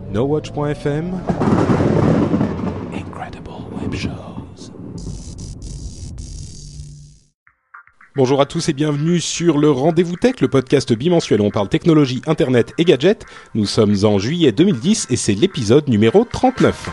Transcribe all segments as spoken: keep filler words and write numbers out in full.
NoWatch point F M. Incredible Web Shows. Bonjour à tous et bienvenue sur le Rendez-vous Tech, le podcast bimensuel où on parle technologie, internet et gadgets. Nous sommes en juillet deux mille dix et c'est l'épisode numéro trente-neuf.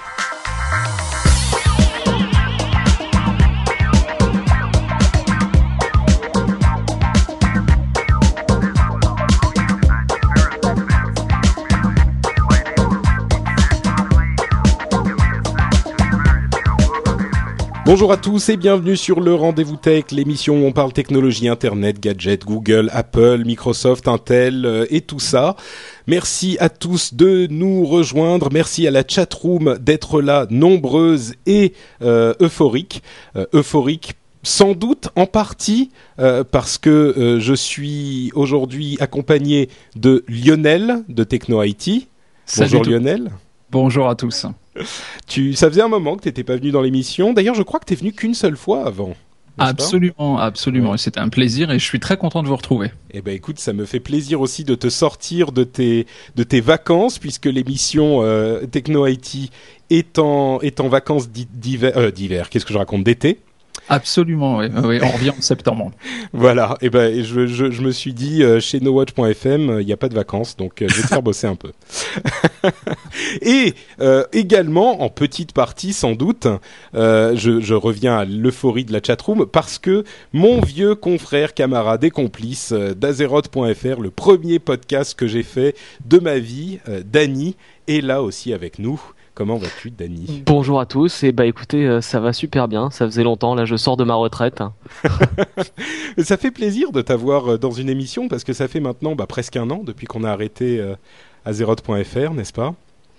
Bonjour à tous et bienvenue sur le Rendez-vous Tech, l'émission où on parle technologie, internet, gadgets, Google, Apple, Microsoft, Intel euh, et tout ça. Merci à tous de nous rejoindre, merci à la chatroom d'être là, nombreuse et euh, euphorique. Euh, euphorique sans doute en partie euh, parce que euh, je suis aujourd'hui accompagné de Lionel de Techno I T. Bonjour Lionel. Bonjour à tous. Tu, ça faisait un moment que tu n'étais pas venu dans l'émission. D'ailleurs, je crois que tu es venu qu'une seule fois avant. Absolument, absolument. Ouais. C'était un plaisir et je suis très content de vous retrouver. Eh ben, écoute, ça me fait plaisir aussi de te sortir de tes, de tes vacances, puisque l'émission euh, Techno I T est en, est en vacances d'hiver, euh, d'hiver. Qu'est-ce que je raconte, d'été? Absolument, oui. oui. On revient en septembre. Voilà. Et ben, je, je, je me suis dit, euh, chez NoWatch point F M, il euh, n'y a pas de vacances, donc euh, je vais te faire bosser un peu. Et euh, également, en petite partie sans doute, euh, je, je reviens à l'euphorie de la chatroom, parce que mon vieux confrère, camarade et complice euh, d'Azeroth point F R, le premier podcast que j'ai fait de ma vie, euh, Dany, est là aussi avec nous. Comment vas-tu, Dany ? Bonjour à tous, et bah écoutez, euh, ça va super bien, ça faisait longtemps, là je sors de ma retraite. Ça fait plaisir de t'avoir dans une émission, parce que ça fait maintenant bah, presque un an depuis qu'on a arrêté euh, Azeroth point F R, n'est-ce pas ?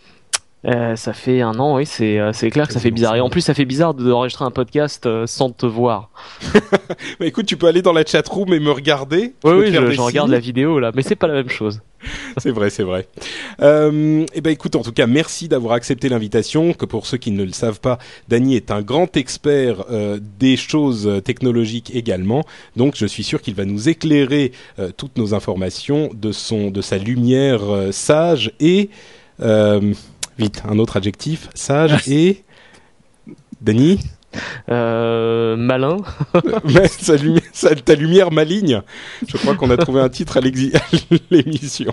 Euh, ça fait un an, oui, c'est, euh, c'est clair que ça fait bizarre. Et en plus, ça fait bizarre d'enregistrer un podcast euh, sans te voir. Bah écoute, tu peux aller dans la chatroom et me regarder. Oui, oui, je, je regarde la vidéo là, mais c'est pas la même chose. C'est vrai, c'est vrai. Euh, et ben écoute, en tout cas, merci d'avoir accepté l'invitation. Que pour ceux qui ne le savent pas, Dany est un grand expert euh, des choses technologiques également. Donc, je suis sûr qu'il va nous éclairer euh, toutes nos informations de son, de sa lumière euh, sage et euh, vite, un autre adjectif, sage et Dany. Euh, malin. Mais sa lumière, sa, ta lumière maligne. Je crois qu'on a trouvé un titre à, l'exi- à l'émission.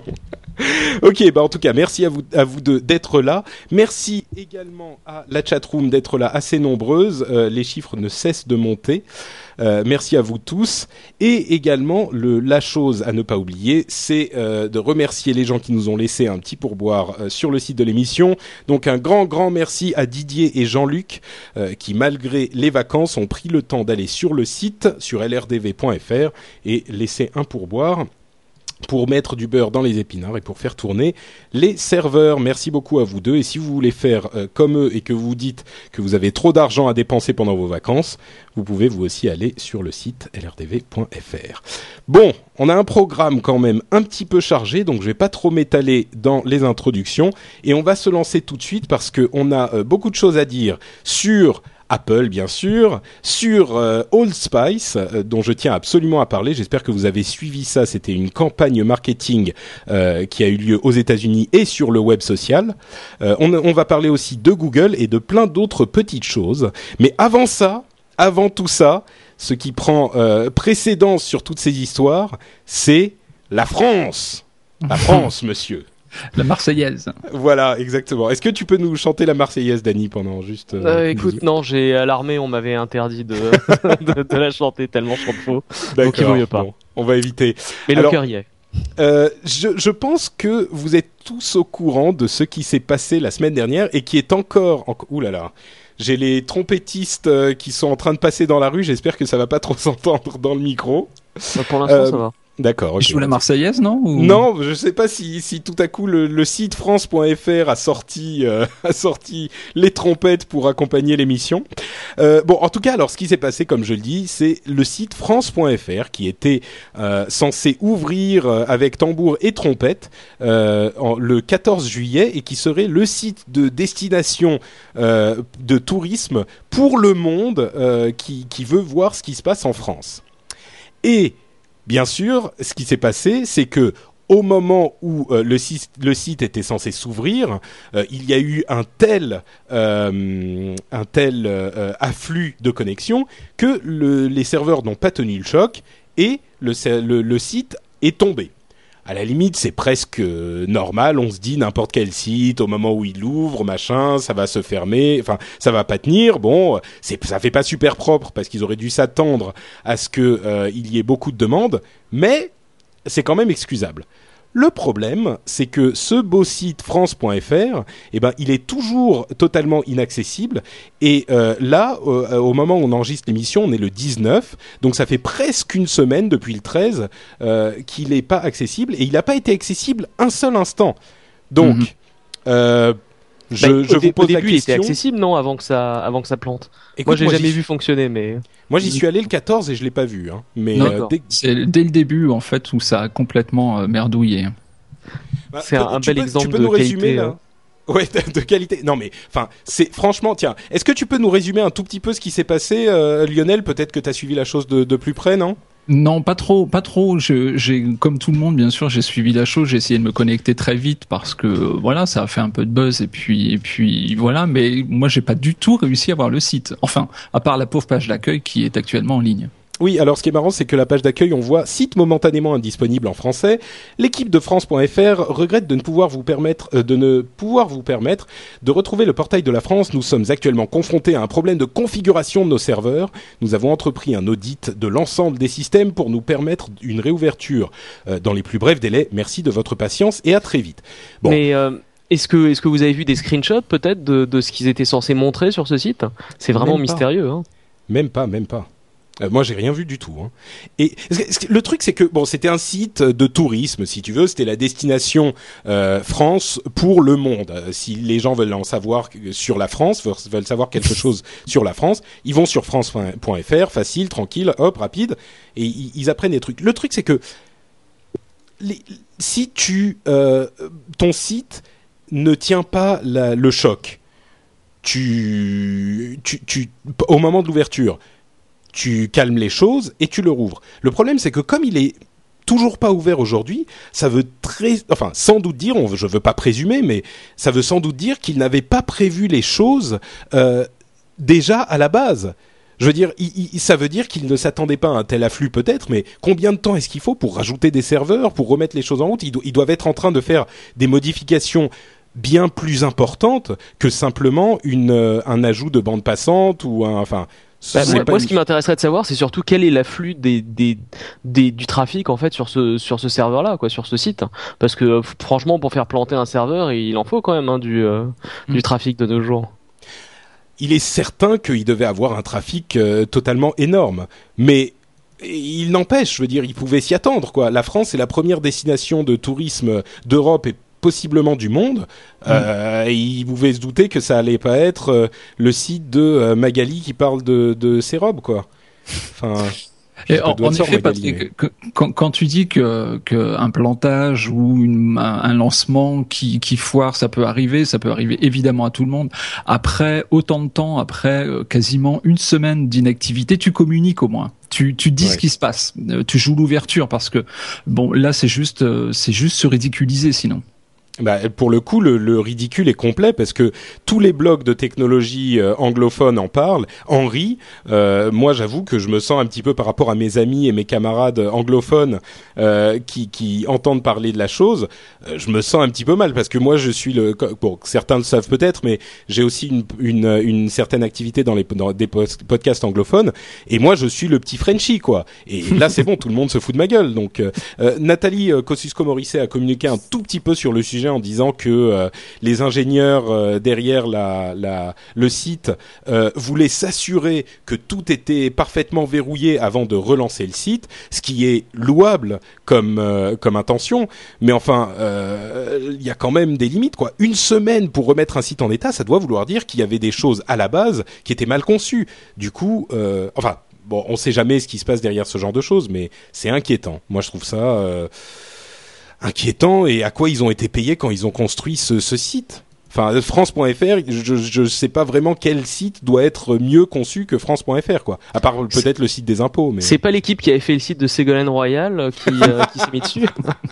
Ok, bah en tout cas, merci à vous, à vous deux d'être là. Merci également à la chatroom d'être là, assez nombreuse. Euh, les chiffres ne cessent de monter. Euh, merci à vous tous. Et également, le, la chose à ne pas oublier, c'est euh, de remercier les gens qui nous ont laissé un petit pourboire euh, sur le site de l'émission. Donc un grand, grand merci à Didier et Jean-Luc euh, qui, malgré les vacances, ont pris le temps d'aller sur le site, sur L R D V point F R, et laisser un pourboire pour mettre du beurre dans les épinards et pour faire tourner les serveurs. Merci beaucoup à vous deux. Et si vous voulez faire euh, comme eux et que vous dites que vous avez trop d'argent à dépenser pendant vos vacances, vous pouvez vous aussi aller sur le site L R D V point F R. Bon, on a un programme quand même un petit peu chargé, donc je vais pas trop m'étaler dans les introductions et on va se lancer tout de suite parce que on a euh, beaucoup de choses à dire sur Apple, bien sûr, sur euh, Old Spice, euh, dont je tiens absolument à parler. J'espère que vous avez suivi ça. C'était une campagne marketing euh, qui a eu lieu aux États-Unis et sur le web social. Euh, on, on va parler aussi de Google et de plein d'autres petites choses. Mais avant ça, avant tout ça, ce qui prend euh, précédence sur toutes ces histoires, c'est la France. La France, monsieur. La Marseillaise. Voilà, exactement. Est-ce que tu peux nous chanter la Marseillaise, Dany, pendant juste... Euh, euh, écoute, non, j'ai à l'armée, on m'avait interdit de, de, de la chanter tellement chante faux. Donc il vaut mieux pas. Bon, on va éviter. Mais Alors, le cœur y est. Euh, je, je pense que vous êtes tous au courant de ce qui s'est passé la semaine dernière et qui est encore... En... Ouh là là. J'ai les trompettistes euh, qui sont en train de passer dans la rue. J'espère que ça va pas trop s'entendre dans le micro. Bah, pour l'instant, euh, ça va. D'accord. Okay. Je joue la Marseillaise, non ou... Non, je sais pas si, si tout à coup le, le site France point F R a sorti, euh, a sorti les trompettes pour accompagner l'émission. Euh, bon, en tout cas, alors ce qui s'est passé, comme je le dis, c'est le site France point F R qui était euh, censé ouvrir euh, avec tambour et trompette euh, en, le quatorze juillet et qui serait le site de destination euh, de tourisme pour le monde euh, qui, qui veut voir ce qui se passe en France. Et bien sûr, ce qui s'est passé, c'est que au moment où euh, le, site, le site était censé s'ouvrir, euh, il y a eu un tel, euh, un tel euh, afflux de connexions que le, les serveurs n'ont pas tenu le choc et le, le, le site est tombé. À la limite, c'est presque euh, normal. On se dit n'importe quel site, au moment où il ouvre, machin, ça va se fermer. Enfin, ça va pas tenir. Bon, c'est, ça fait pas super propre parce qu'ils auraient dû s'attendre à ce que euh, il y ait beaucoup de demandes, mais c'est quand même excusable. Le problème, c'est que ce beau site France point F R, eh ben, il est toujours totalement inaccessible. Et euh, là, euh, au moment où on enregistre l'émission, on est le dix-neuf, donc ça fait presque une semaine depuis le treize euh, qu'il n'est pas accessible. Et il n'a pas été accessible un seul instant. Donc, mmh. euh, je, bah, je vous dé- pose au début, la question. Il était accessible, non, avant que ça, avant que ça plante. Écoute, moi, je l'ai moi, jamais j'y... vu fonctionner, mais. Moi, j'y suis allé le quatorze et je l'ai pas vu. Hein. Mais non, euh, dès... c'est dès le début en fait où ça a complètement euh, merdouillé. Bah, c'est un, un bel peux, exemple tu peux de nous résumer, qualité. Là euh... Ouais, de, de qualité. Non, mais enfin, c'est franchement, tiens. Est-ce que tu peux nous résumer un tout petit peu ce qui s'est passé, euh, Lionel? Peut-être que tu as suivi la chose de, de plus près, non? Non, pas trop, pas trop. Je, j'ai, comme tout le monde, bien sûr, j'ai suivi la chose. J'ai essayé de me connecter très vite parce que voilà, ça a fait un peu de buzz et puis, et puis voilà. Mais moi, j'ai pas du tout réussi à voir le site. Enfin, à part la pauvre page d'accueil qui est actuellement en ligne. Oui, alors ce qui est marrant, c'est que la page d'accueil, on voit site momentanément indisponible en français. L'équipe de France point F R regrette de ne pouvoir vous permettre, euh, de ne pouvoir vous permettre de retrouver le portail de la France. Nous sommes actuellement confrontés à un problème de configuration de nos serveurs. Nous avons entrepris un audit de l'ensemble des systèmes pour nous permettre une réouverture euh, dans les plus brefs délais. Merci de votre patience et à très vite. Bon. Mais euh... Est-ce que, est-ce que vous avez vu des screenshots peut-être de, de ce qu'ils étaient censés montrer sur ce site? C'est vraiment même mystérieux. Hein. Même pas, même pas. Euh, moi, j'ai rien vu du tout. Hein. Et le truc, c'est que bon, c'était un site de tourisme, si tu veux. C'était la destination euh, France pour le monde. Euh, si les gens veulent en savoir sur la France, veulent savoir quelque chose sur la France, ils vont sur France point F R, facile, tranquille, hop, rapide, et ils, ils apprennent des trucs. Le truc, c'est que les, si tu euh, ton site ne tient pas la, le choc, tu, tu, tu, au moment de l'ouverture, tu calmes les choses et tu le rouvres. Le problème, c'est que comme il est toujours pas ouvert aujourd'hui, ça veut très, enfin, sans doute dire, on, je veux pas présumer, mais ça veut sans doute dire qu'il n'avait pas prévu les choses euh, déjà à la base. Je veux dire, il, il, ça veut dire qu'il ne s'attendait pas à un tel afflux peut-être, mais combien de temps est-ce qu'il faut pour rajouter des serveurs, pour remettre les choses en route? Ils, do- ils doivent être en train de faire des modifications bien plus importantes que simplement une, euh, un ajout de bande passante ou un, enfin. Bah, moi, moi, ce qui m'intéresserait de savoir, c'est surtout quel est l'afflux des, des, des, du trafic en fait sur ce, sur ce serveur-là, quoi, sur ce site. Parce que franchement, pour faire planter un serveur, il en faut quand même hein, du, euh, mmh. du trafic de nos jours. Il est certain qu'il devait avoir un trafic euh, totalement énorme, mais il n'empêche, je veux dire, il pouvait s'y attendre, quoi. La France est la première destination de tourisme d'Europe et possiblement du monde. Mmh. Euh, il pouvait se douter que ça allait pas être euh, le site de euh, Magali qui parle de, de ses robes, quoi. Enfin. Et en, en effet, Patrick, mais... que, quand, quand tu dis que, que un plantage ou une, un, un lancement qui, qui foire, ça peut arriver, ça peut arriver évidemment à tout le monde. Après autant de temps, après euh, quasiment une semaine d'inactivité, tu communiques au moins. Tu, tu dis ouais. ce qui se passe. Euh, tu joues l'ouverture parce que bon, là c'est juste, euh, c'est juste se ridiculiser sinon. Bah, pour le coup, le, le ridicule est complet parce que tous les blogs de technologie euh, anglophones en parlent, en rient. Euh, moi, j'avoue que je me sens un petit peu par rapport à mes amis et mes camarades anglophones euh, qui, qui entendent parler de la chose. Euh, je me sens un petit peu mal parce que moi, je suis le. Bon, certains le savent peut-être, mais j'ai aussi une, une, une certaine activité dans les dans des podcasts anglophones. Et moi, je suis le petit Frenchie, quoi. Et là, c'est bon, tout le monde se fout de ma gueule. Donc, euh, Nathalie Kosciusko-Morizet a communiqué un tout petit peu sur le sujet en disant que euh, les ingénieurs euh, derrière la, la, le site euh, voulaient s'assurer que tout était parfaitement verrouillé avant de relancer le site, ce qui est louable comme, euh, comme intention, mais enfin, il euh, y a quand même des limites, quoi. Une semaine pour remettre un site en état, ça doit vouloir dire qu'il y avait des choses à la base qui étaient mal conçues. Du coup, euh, enfin, bon, on sait jamais ce qui se passe derrière ce genre de choses, mais c'est inquiétant. Moi, je trouve ça... Euh, inquiétant, et à quoi ils ont été payés quand ils ont construit ce, ce site. Enfin, France point F R, je je sais pas vraiment quel site doit être mieux conçu que France point F R, quoi. À part peut-être c'est, le site des impôts, mais c'est pas l'équipe qui avait fait le site de Ségolène Royal qui euh, qui s'est mis dessus.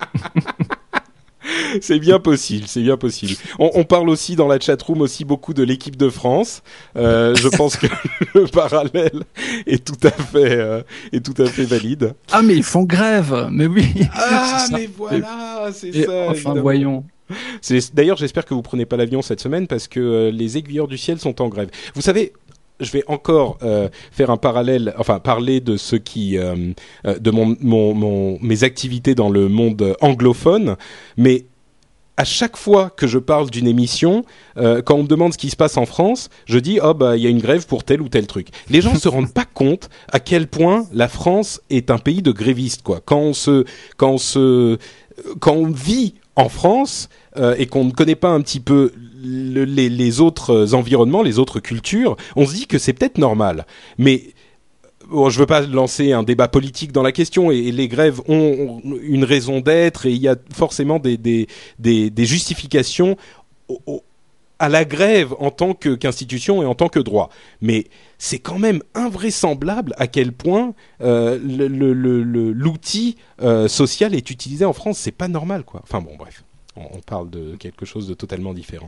C'est bien possible, c'est bien possible. On, on parle aussi dans la chatroom aussi beaucoup de l'équipe de France. Euh, je pense que le parallèle est tout à fait euh, est tout à fait valide. Ah mais ils font grève, mais oui. Ah mais voilà, c'est Et ça. Enfin évidemment. Voyons. C'est, d'ailleurs, j'espère que vous prenez pas l'avion cette semaine parce que euh, les aiguilleurs du ciel sont en grève. Vous savez, je vais encore euh, faire un parallèle, enfin parler de ce qui, euh, de mon, mon, mon, mes activités dans le monde anglophone, mais à chaque fois que je parle d'une émission, euh, quand on me demande ce qui se passe en France, je dis oh bah il y a une grève pour tel ou tel truc. Les gens se rendent pas compte à quel point la France est un pays de grévistes, quoi. Quand on se, quand on se, quand on vit en France euh, et qu'on ne connaît pas un petit peu le, les, les autres environnements, les autres cultures, on se dit que c'est peut-être normal. Mais bon, je veux pas lancer un débat politique dans la question, et, et les grèves ont, ont une raison d'être, et il y a forcément des, des, des, des justifications au, au, à la grève en tant que, qu'institution et en tant que droit. Mais c'est quand même invraisemblable à quel point euh, le, le, le, l'outil euh, social est utilisé en France. C'est pas normal, quoi. Enfin bon, bref, on, on parle de quelque chose de totalement différent.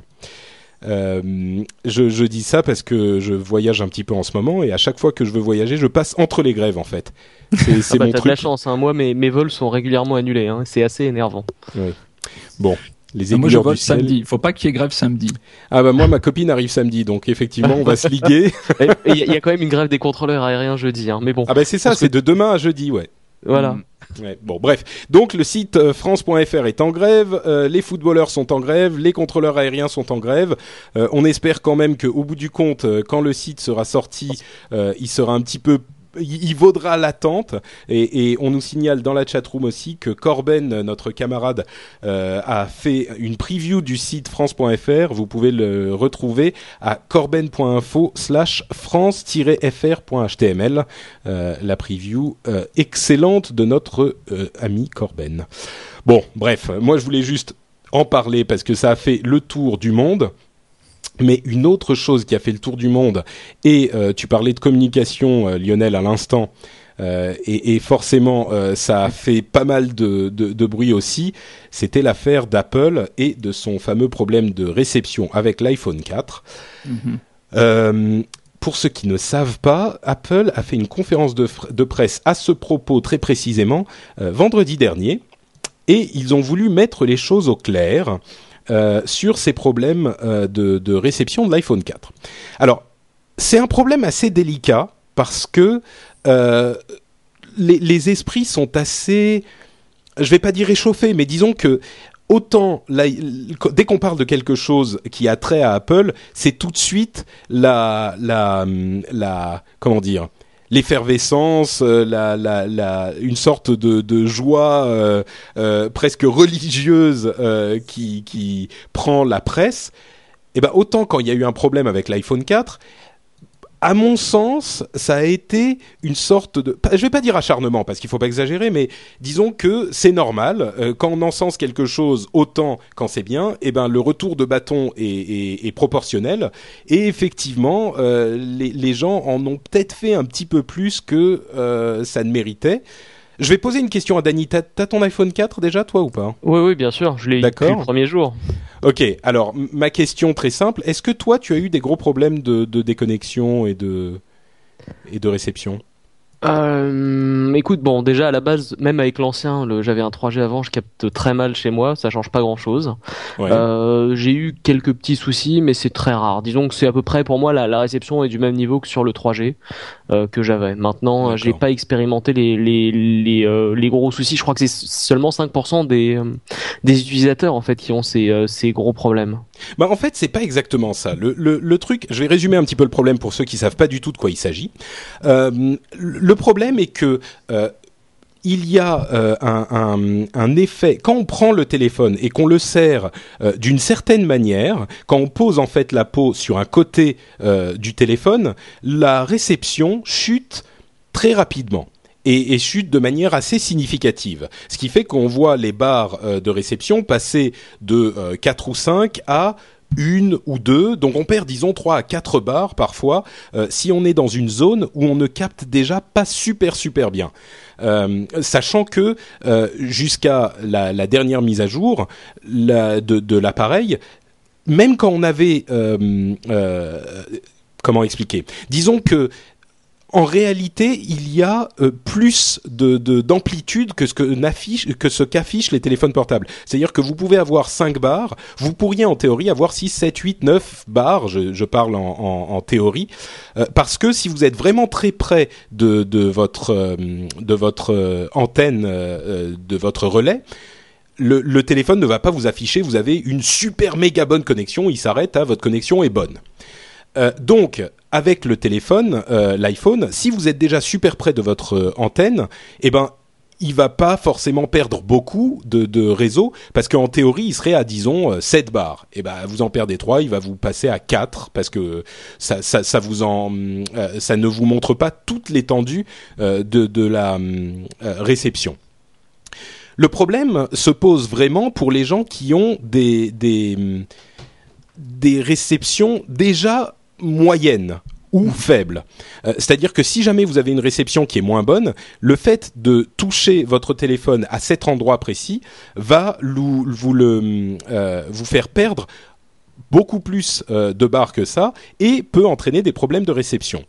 Euh, je, je dis ça parce que je voyage un petit peu en ce moment, et à chaque fois que je veux voyager, je passe entre les grèves, en fait. C'est, c'est ah bah, mon t'as truc. de la chance, hein. Moi mes, mes vols sont régulièrement annulés, hein. C'est assez énervant. Oui. Bon. Les moi je vole du ciel. samedi, il faut pas qu'il y ait grève samedi. Ah bah moi ma copine arrive samedi, donc effectivement on va se liguer. Il y, y a quand même une grève des contrôleurs aériens jeudi, hein. Mais bon. Ah bah c'est ça, c'est que... de demain à jeudi, ouais. Voilà. Ouais, bon, bref. Donc le site euh, France point F R est en grève, euh, les footballeurs sont en grève, les contrôleurs aériens sont en grève. Euh, on espère quand même qu'au bout du compte, euh, quand le site sera sorti, euh, il sera un petit peu il, il vaudra l'attente, et, et on nous signale dans la chatroom aussi que Corben, notre camarade, euh, a fait une preview du site France point F R. Vous pouvez le retrouver à corben point info slash france tiret f r point h t m l. Euh, la preview euh, excellente de notre euh, ami Corben. Bon, bref, moi je voulais juste en parler parce que ça a fait le tour du monde. Mais une autre chose qui a fait le tour du monde, et euh, tu parlais de communication, euh, Lionel, à l'instant, euh, et, et forcément euh, ça a fait pas mal de, de, de bruit aussi, c'était l'affaire d'Apple et de son fameux problème de réception avec l'iPhone quatre. Mm-hmm. Euh, pour ceux qui ne savent pas, Apple a fait une conférence de, fr- de presse à ce propos très précisément euh, vendredi dernier, et ils ont voulu mettre les choses au clair. Euh, sur ces problèmes euh, de, de réception de l'iPhone quatre. Alors, c'est un problème assez délicat parce que euh, les, les esprits sont assez, je vais pas dire réchauffés, mais disons que autant la, dès qu'on parle de quelque chose qui a trait à Apple, c'est tout de suite la, la, la comment dire, l'effervescence, euh, la, la, la, une sorte de, de joie euh, euh, presque religieuse euh, qui, qui prend la presse. Et ben autant quand il y a eu un problème avec l'iPhone quatre, à mon sens, ça a été une sorte de, je vais pas dire acharnement parce qu'il faut pas exagérer, mais disons que c'est normal euh, quand on encense quelque chose autant quand c'est bien, et ben le retour de bâton est, est, est proportionnel, et effectivement euh, les, les gens en ont peut-être fait un petit peu plus que euh, ça ne méritait. Je vais poser une question à Dany. T'as, t'as ton iPhone quatre déjà, toi, ou pas ? Oui, oui, bien sûr. Je l'ai eu depuis le premier jour. Ok, alors, m- ma question très simple. Est-ce que toi, tu as eu des gros problèmes de, de déconnexion et de, et de réception ? Euh, écoute, bon, déjà à la base, même avec l'ancien, le, j'avais un trois G avant, je capte très mal chez moi, ça change pas grand-chose. Ouais. Euh, j'ai eu quelques petits soucis, mais c'est très rare. Disons que c'est à peu près, pour moi, la, la réception est du même niveau que sur le trois G euh, que j'avais. Maintenant, D'accord. j'ai pas expérimenté les les les, euh, les gros soucis. Je crois que c'est seulement cinq pour cent des euh, des utilisateurs en fait qui ont ces euh, ces gros problèmes. Bah en fait, c'est pas exactement ça. Le, le, le truc, je vais résumer un petit peu le problème pour ceux qui savent pas du tout de quoi il s'agit. Euh, le problème est que euh, il y a euh, un, un, un effet quand on prend le téléphone et qu'on le serre euh, d'une certaine manière, quand on pose en fait la peau sur un côté euh, du téléphone, la réception chute très rapidement. Et, et chute de manière assez significative. Ce qui fait qu'on voit les barres euh, de réception passer de euh, quatre ou cinq à une ou deux, donc on perd disons trois à quatre bars parfois euh, si on est dans une zone où on ne capte déjà pas super super bien. Euh, sachant que euh, jusqu'à la, la dernière mise à jour la, de, de l'appareil, même quand on avait euh, euh, comment expliquer, disons que en réalité, il y a euh, plus de, de, d'amplitude que ce que n'affiche, que ce qu'affichent les téléphones portables. C'est-à-dire que vous pouvez avoir cinq barres, vous pourriez en théorie avoir six, sept, huit, neuf barres, je, je parle en, en, en théorie, euh, parce que si vous êtes vraiment très près de, de votre, euh, de votre euh, antenne, euh, de votre relais, le, le téléphone ne va pas vous afficher, vous avez une super méga bonne connexion, il s'arrête à votre connexion est bonne. Euh, donc, avec le téléphone, euh, l'iPhone, si vous êtes déjà super près de votre euh, antenne, eh ben, il va pas forcément perdre beaucoup de, de réseau, parce qu'en théorie, il serait à, disons, euh, sept barres. Eh ben, vous en perdez trois, il va vous passer à quatre, parce que ça, ça, ça vous en, euh, ça ne vous montre pas toute l'étendue euh, de, de la euh, réception. Le problème se pose vraiment pour les gens qui ont des, des, des réceptions déjà moyenne ou faible. Euh, c'est-à-dire que si jamais vous avez une réception qui est moins bonne, le fait de toucher votre téléphone à cet endroit précis va vous, vous, le, euh, vous faire perdre beaucoup plus euh, de barres que ça et peut entraîner des problèmes de réception.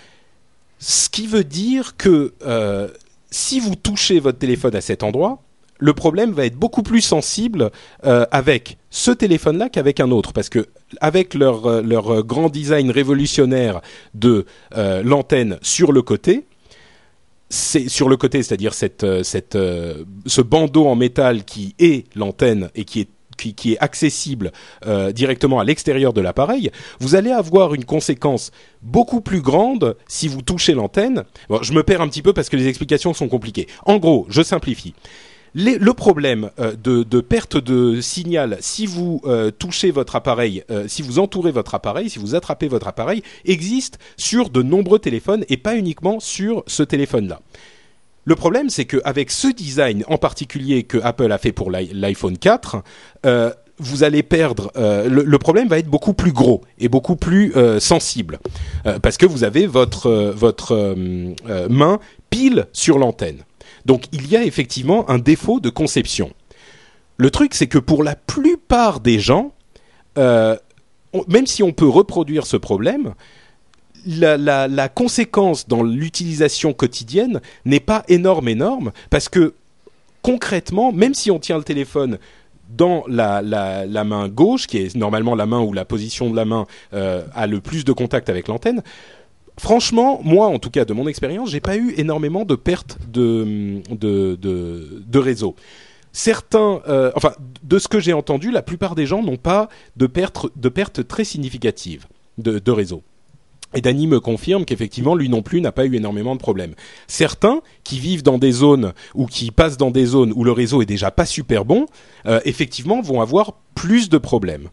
Ce qui veut dire que euh, si vous touchez votre téléphone à cet endroit, le problème va être beaucoup plus sensible euh, avec ce téléphone-là qu'avec un autre, parce que avec leur leur grand design révolutionnaire de euh, l'antenne sur le côté, c'est sur le côté, c'est-à-dire cette cette euh, ce bandeau en métal qui est l'antenne et qui est qui, qui est accessible euh, directement à l'extérieur de l'appareil, vous allez avoir une conséquence beaucoup plus grande si vous touchez l'antenne. Bon, je me perds un petit peu parce que les explications sont compliquées. En gros, je simplifie. Les, le problème euh, de, de perte de signal, si vous euh, touchez votre appareil, euh, si vous entourez votre appareil, si vous attrapez votre appareil, existe sur de nombreux téléphones et pas uniquement sur ce téléphone-là. Le problème, c'est qu'avec ce design en particulier que Apple a fait pour l'iPhone quatre, euh, vous allez perdre. Euh, le, le problème va être beaucoup plus gros et beaucoup plus euh, sensible euh, parce que vous avez votre euh, votre euh, euh, main pile sur l'antenne. Donc, il y a effectivement un défaut de conception. Le truc, c'est que pour la plupart des gens, euh, on, même si on peut reproduire ce problème, la, la, la conséquence dans l'utilisation quotidienne n'est pas énorme, énorme, parce que concrètement, même si on tient le téléphone dans la, la, la main gauche, qui est normalement la main où la position de la main euh, a le plus de contact avec l'antenne, franchement, moi, en tout cas, de mon expérience, j'ai pas eu énormément de pertes de de de, de réseau. Certains, euh, enfin, de ce que j'ai entendu, la plupart des gens n'ont pas de pertes de pertes très significatives de, de réseau. Et Danny me confirme qu'effectivement, lui non plus n'a pas eu énormément de problèmes. Certains qui vivent dans des zones ou qui passent dans des zones où le réseau est déjà pas super bon, euh, effectivement, vont avoir plus de problèmes.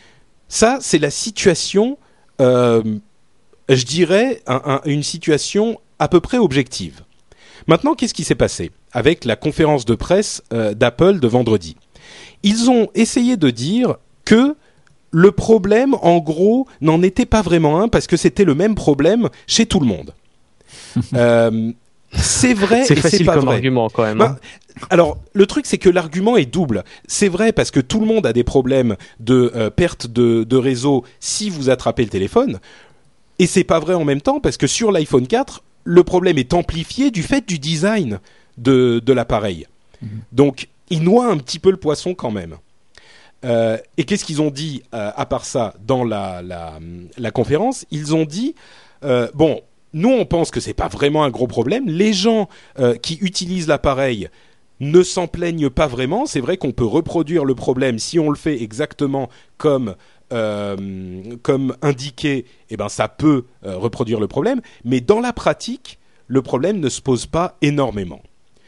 Ça, c'est la situation. Euh, je dirais, un, un, une situation à peu près objective. Maintenant, qu'est-ce qui s'est passé avec la conférence de presse euh, d'Apple de vendredi ? Ils ont essayé de dire que le problème, en gros, n'en était pas vraiment un parce que c'était le même problème chez tout le monde. euh, c'est vrai c'est et facile c'est pas comme vrai. Argument quand même. Ben, alors, le truc, c'est que l'argument est double. C'est vrai parce que tout le monde a des problèmes de euh, perte de, de réseau si vous attrapez le téléphone. Et c'est pas vrai en même temps parce que sur l'iPhone quatre, le problème est amplifié du fait du design de, de l'appareil. Mmh. Donc, ils noient un petit peu le poisson quand même. Euh, et qu'est-ce qu'ils ont dit euh, à part ça dans la, la, la conférence ? Ils ont dit, euh, bon, nous on pense que c'est pas vraiment un gros problème. Les gens euh, qui utilisent l'appareil ne s'en plaignent pas vraiment. C'est vrai qu'on peut reproduire le problème si on le fait exactement comme Euh, comme indiqué, eh ben ça peut euh, reproduire le problème, mais dans la pratique, le problème ne se pose pas énormément.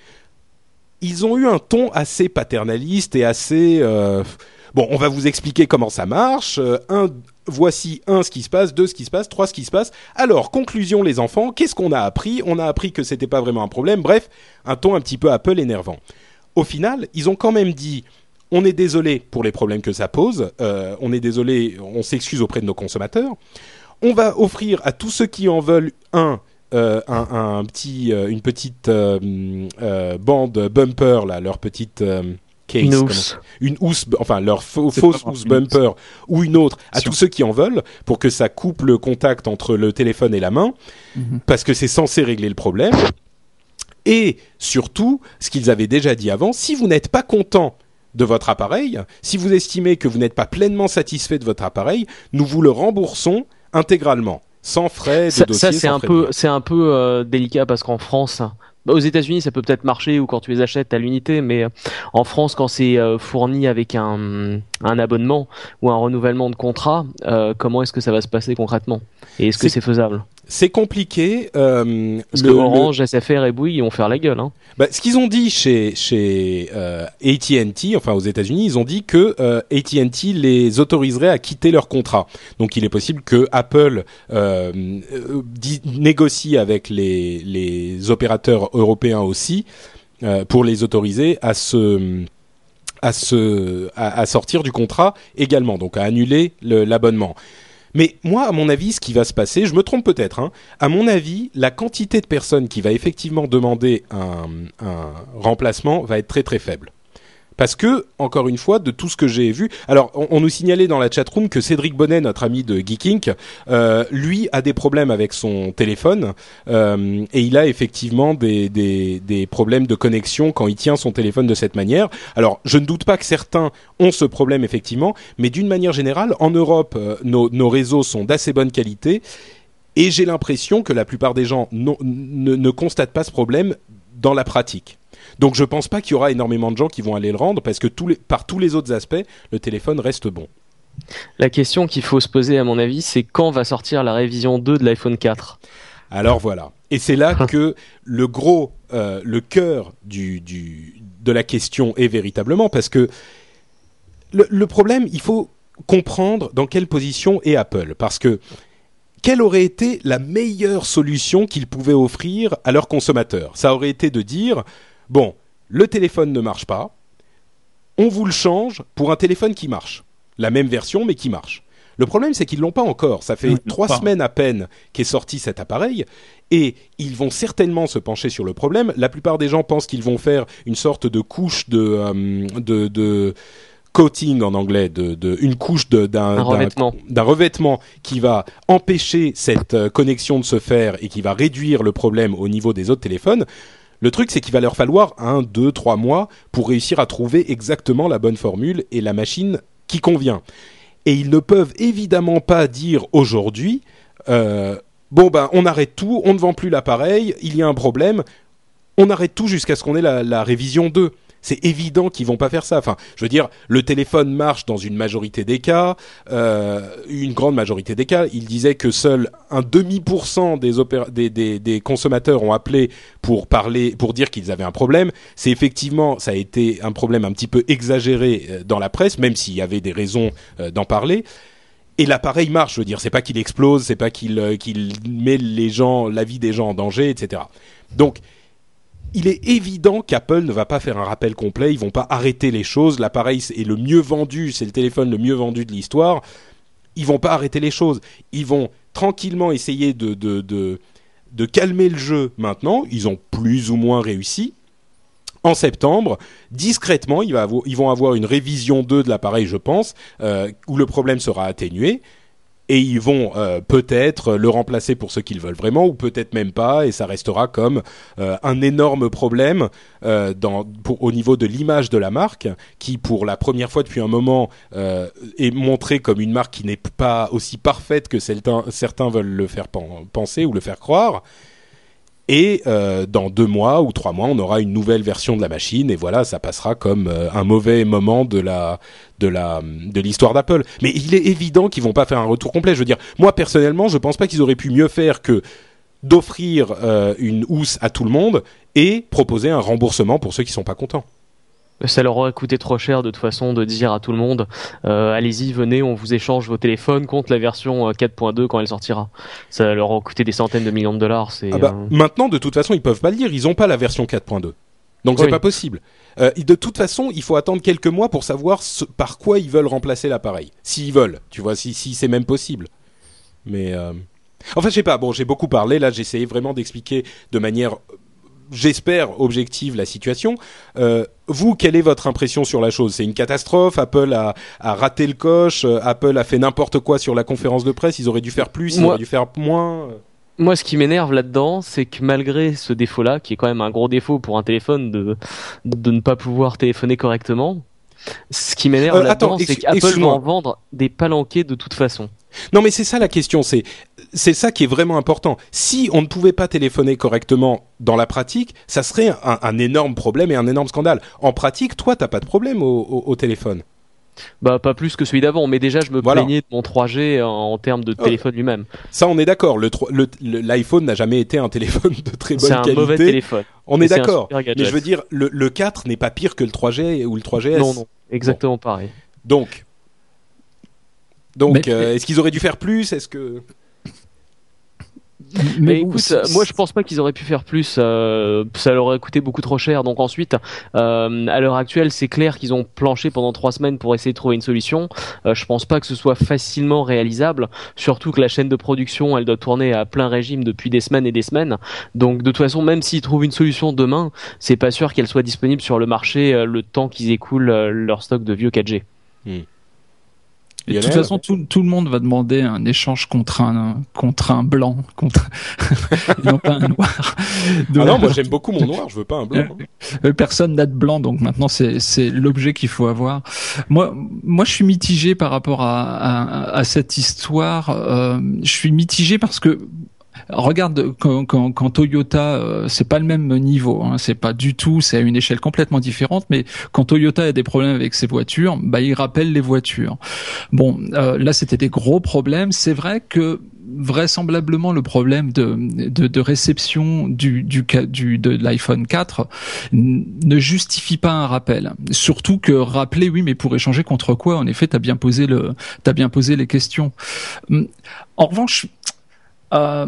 Ils ont eu un ton assez paternaliste et assez euh, bon. On va vous expliquer comment ça marche. Euh, un, voici un ce qui se passe, deux ce qui se passe, trois ce qui se passe. Alors conclusion, les enfants, qu'est-ce qu'on a appris ? On a appris que c'était pas vraiment un problème. Bref, un ton un petit peu Apple énervant. Au final, ils ont quand même dit. on est désolé pour les problèmes que ça pose. Euh, on est désolé, on s'excuse auprès de nos consommateurs. On va offrir à tous ceux qui en veulent un, euh, un, un petit, euh, une petite euh, euh, bande bumper là, leur petite euh, case, une housse, une housse, enfin leur faux, fausse housse bumper ou une autre à tous ceux qui en veulent pour que ça coupe le contact entre le téléphone et la main, mm-hmm. parce que c'est censé régler le problème. Et surtout, ce qu'ils avaient déjà dit avant, si vous n'êtes pas content de votre appareil, si vous estimez que vous n'êtes pas pleinement satisfait de votre appareil, nous vous le remboursons intégralement, sans frais de ça, dossier. Ça, c'est un, peu, c'est un peu euh, délicat parce qu'en France, bah, aux États-Unis, ça peut peut-être marcher ou quand tu les achètes à l'unité, mais euh, en France, quand c'est euh, fourni avec un, un abonnement ou un renouvellement de contrat, euh, comment est-ce que ça va se passer concrètement ? Et est-ce que c'est, c'est faisable ? C'est compliqué. Euh, Parce le, que Orange, le... S F R et Bouygues, ils vont faire la gueule. Hein. Bah, ce qu'ils ont dit chez chez euh, A T and T, enfin aux États-Unis, ils ont dit que euh, A T and T les autoriserait à quitter leur contrat. Donc, il est possible que Apple euh, euh, dit, négocie avec les les opérateurs européens aussi euh, pour les autoriser à se à se à, à sortir du contrat également. Donc, à annuler le, l'abonnement. Mais moi, à mon avis, ce qui va se passer, je me trompe peut-être, hein, à mon avis, la quantité de personnes qui va effectivement demander un, un remplacement va être très très faible. Parce que, encore une fois, de tout ce que j'ai vu... Alors, on, on nous signalait dans la chatroom que Cédric Bonnet, notre ami de Geek Inc, euh, lui a des problèmes avec son téléphone euh, et il a effectivement des, des, des problèmes de connexion quand il tient son téléphone de cette manière. Alors, je ne doute pas que certains ont ce problème, effectivement, mais d'une manière générale, en Europe, euh, nos, nos réseaux sont d'assez bonne qualité et j'ai l'impression que la plupart des gens non, ne, ne constatent pas ce problème dans la pratique. Donc je pense pas qu'il y aura énormément de gens qui vont aller le rendre parce que tous les, par tous les autres aspects, le téléphone reste bon. La question qu'il faut se poser à mon avis, c'est quand va sortir la révision deux de l'iPhone quatre ? Alors voilà. Et c'est là que le gros, euh, le cœur du, du, de la question est véritablement parce que le, le problème, il faut comprendre dans quelle position est Apple. Parce que quelle aurait été la meilleure solution qu'ils pouvaient offrir à leurs consommateurs ? Ça aurait été de dire... Bon, le téléphone ne marche pas, on vous le change pour un téléphone qui marche. La même version, mais qui marche. Le problème, c'est qu'ils l'ont pas encore. Ça fait oui, trois pas. semaines à peine qu'est sorti cet appareil, et ils vont certainement se pencher sur le problème. La plupart des gens pensent qu'ils vont faire une sorte de couche de... Euh, de, de coating en anglais, de, de, une couche de, d'un, d'un, revêtement. d'un revêtement qui va empêcher cette euh, connexion de se faire et qui va réduire le problème au niveau des autres téléphones. Le truc, c'est qu'il va leur falloir un, deux, trois mois pour réussir à trouver exactement la bonne formule et la machine qui convient. Et ils ne peuvent évidemment pas dire aujourd'hui, euh, bon ben on arrête tout, on ne vend plus l'appareil, il y a un problème, on arrête tout jusqu'à ce qu'on ait la, la révision deux. C'est évident qu'ils vont pas faire ça. Enfin, je veux dire, le téléphone marche dans une majorité des cas, euh, une grande majorité des cas. Il disait que seul un demi pour cent des, opéra- des, des, des consommateurs ont appelé pour parler, pour dire qu'ils avaient un problème. C'est effectivement, ça a été un problème un petit peu exagéré dans la presse, même s'il y avait des raisons euh, d'en parler. Et l'appareil marche, je veux dire, c'est pas qu'il explose, c'est pas qu'il euh, qu'il met les gens, la vie des gens en danger, et cetera. Donc il est évident qu'Apple ne va pas faire un rappel complet, ils vont pas arrêter les choses, l'appareil est le mieux vendu, c'est le téléphone le mieux vendu de l'histoire, ils vont pas arrêter les choses, ils vont tranquillement essayer de, de, de, de calmer le jeu maintenant, ils ont plus ou moins réussi. En septembre, discrètement, il va avoir, ils vont avoir une révision deux de l'appareil, je pense, euh, où le problème sera atténué. Et ils vont euh, peut-être le remplacer pour ceux qu'ils veulent vraiment, ou peut-être même pas, et ça restera comme euh, un énorme problème euh, dans, pour, au niveau de l'image de la marque, qui pour la première fois depuis un moment euh, est montrée comme une marque qui n'est pas aussi parfaite que certains, certains veulent le faire penser ou le faire croire. Et euh, dans deux mois ou trois mois, on aura une nouvelle version de la machine, et voilà, ça passera comme euh, un mauvais moment de la de la de l'histoire d'Apple. Mais il est évident qu'ils vont pas faire un retour complet. Je veux dire, moi personnellement, je pense pas qu'ils auraient pu mieux faire que d'offrir euh, une housse à tout le monde et proposer un remboursement pour ceux qui sont pas contents. Ça leur aurait coûté trop cher de toute façon de dire à tout le monde euh, allez-y, venez, on vous échange vos téléphones contre la version quatre point deux quand elle sortira. Ça leur aurait coûté des centaines de millions de dollars. C'est, ah bah, euh... Maintenant, de toute façon, ils peuvent pas le dire. Ils ont pas la version quatre point deux. Donc oui. c'est pas possible. Euh, de toute façon, il faut attendre quelques mois pour savoir ce, par quoi ils veulent remplacer l'appareil. S'ils veulent, tu vois, si, si c'est même possible. Mais euh... enfin, je sais pas. Bon, j'ai beaucoup parlé. Là, j'ai essayé vraiment d'expliquer de manière, j'espère, objective la situation. Euh, vous, quelle est votre impression sur la chose ? C'est une catastrophe. Apple a, a raté le coche. Euh, Apple a fait n'importe quoi sur la conférence de presse. Ils auraient dû faire plus. Ils Moi... auraient dû faire moins. Moi, ce qui m'énerve là-dedans, c'est que malgré ce défaut-là, qui est quand même un gros défaut pour un téléphone de, de ne pas pouvoir téléphoner correctement, ce qui m'énerve euh, là-dedans, attends, c'est qu'Apple va en vendre des palanqués de toute façon. Non, mais c'est ça la question, c'est, c'est ça qui est vraiment important. Si on ne pouvait pas téléphoner correctement dans la pratique, ça serait un, un énorme problème et un énorme scandale. En pratique, toi, t'as pas de problème au, au, au téléphone. Bah pas plus que celui d'avant, mais déjà je me voilà. plaignais de mon trois G en, en termes de téléphone euh, lui-même. Ça on est d'accord, le, le, le, l'iPhone n'a jamais été un téléphone de très bonne c'est qualité. C'est un mauvais téléphone. On est d'accord, mais je veux dire, le, le quatre n'est pas pire que le trois G ou le trois G S. Non, non, exactement bon. pareil. Donc, donc mais, euh, est-ce qu'ils auraient dû faire plus ? Est-ce que... Mais, mais écoute, c'est, moi je pense pas qu'ils auraient pu faire plus, euh, ça leur aurait coûté beaucoup trop cher. Donc ensuite, euh, à l'heure actuelle, c'est clair qu'ils ont planché pendant trois semaines pour essayer de trouver une solution. Euh, je pense pas que ce soit facilement réalisable, surtout que la chaîne de production, elle doit tourner à plein régime depuis des semaines et des semaines. Donc de toute façon, même s'ils trouvent une solution demain, c'est pas sûr qu'elle soit disponible sur le marché euh, le temps qu'ils écoulent euh, leur stock de vieux quatre G. Mmh. Et de toute façon, tout, tout le monde va demander un échange contre un, contre un blanc, contre, non pas un noir. Donc, ah non, moi j'aime beaucoup mon noir, je veux pas un blanc. Hein. Personne n'a de blanc, donc maintenant c'est, c'est l'objet qu'il faut avoir. Moi, moi je suis mitigé par rapport à, à, à cette histoire. Euh, je suis mitigé parce que, regarde, quand, quand, quand Toyota, euh, c'est pas le même niveau, hein, c'est pas du tout, c'est à une échelle complètement différente, mais quand Toyota a des problèmes avec ses voitures, bah il rappelle les voitures. Bon, euh, là c'était des gros problèmes. C'est vrai que vraisemblablement le problème de, de, de réception du, du, du de l'iPhone quatre ne justifie pas un rappel. Surtout que rappeler, oui, mais pour échanger contre quoi ? En effet, t'as bien posé le, t'as bien posé les questions. En revanche, Euh,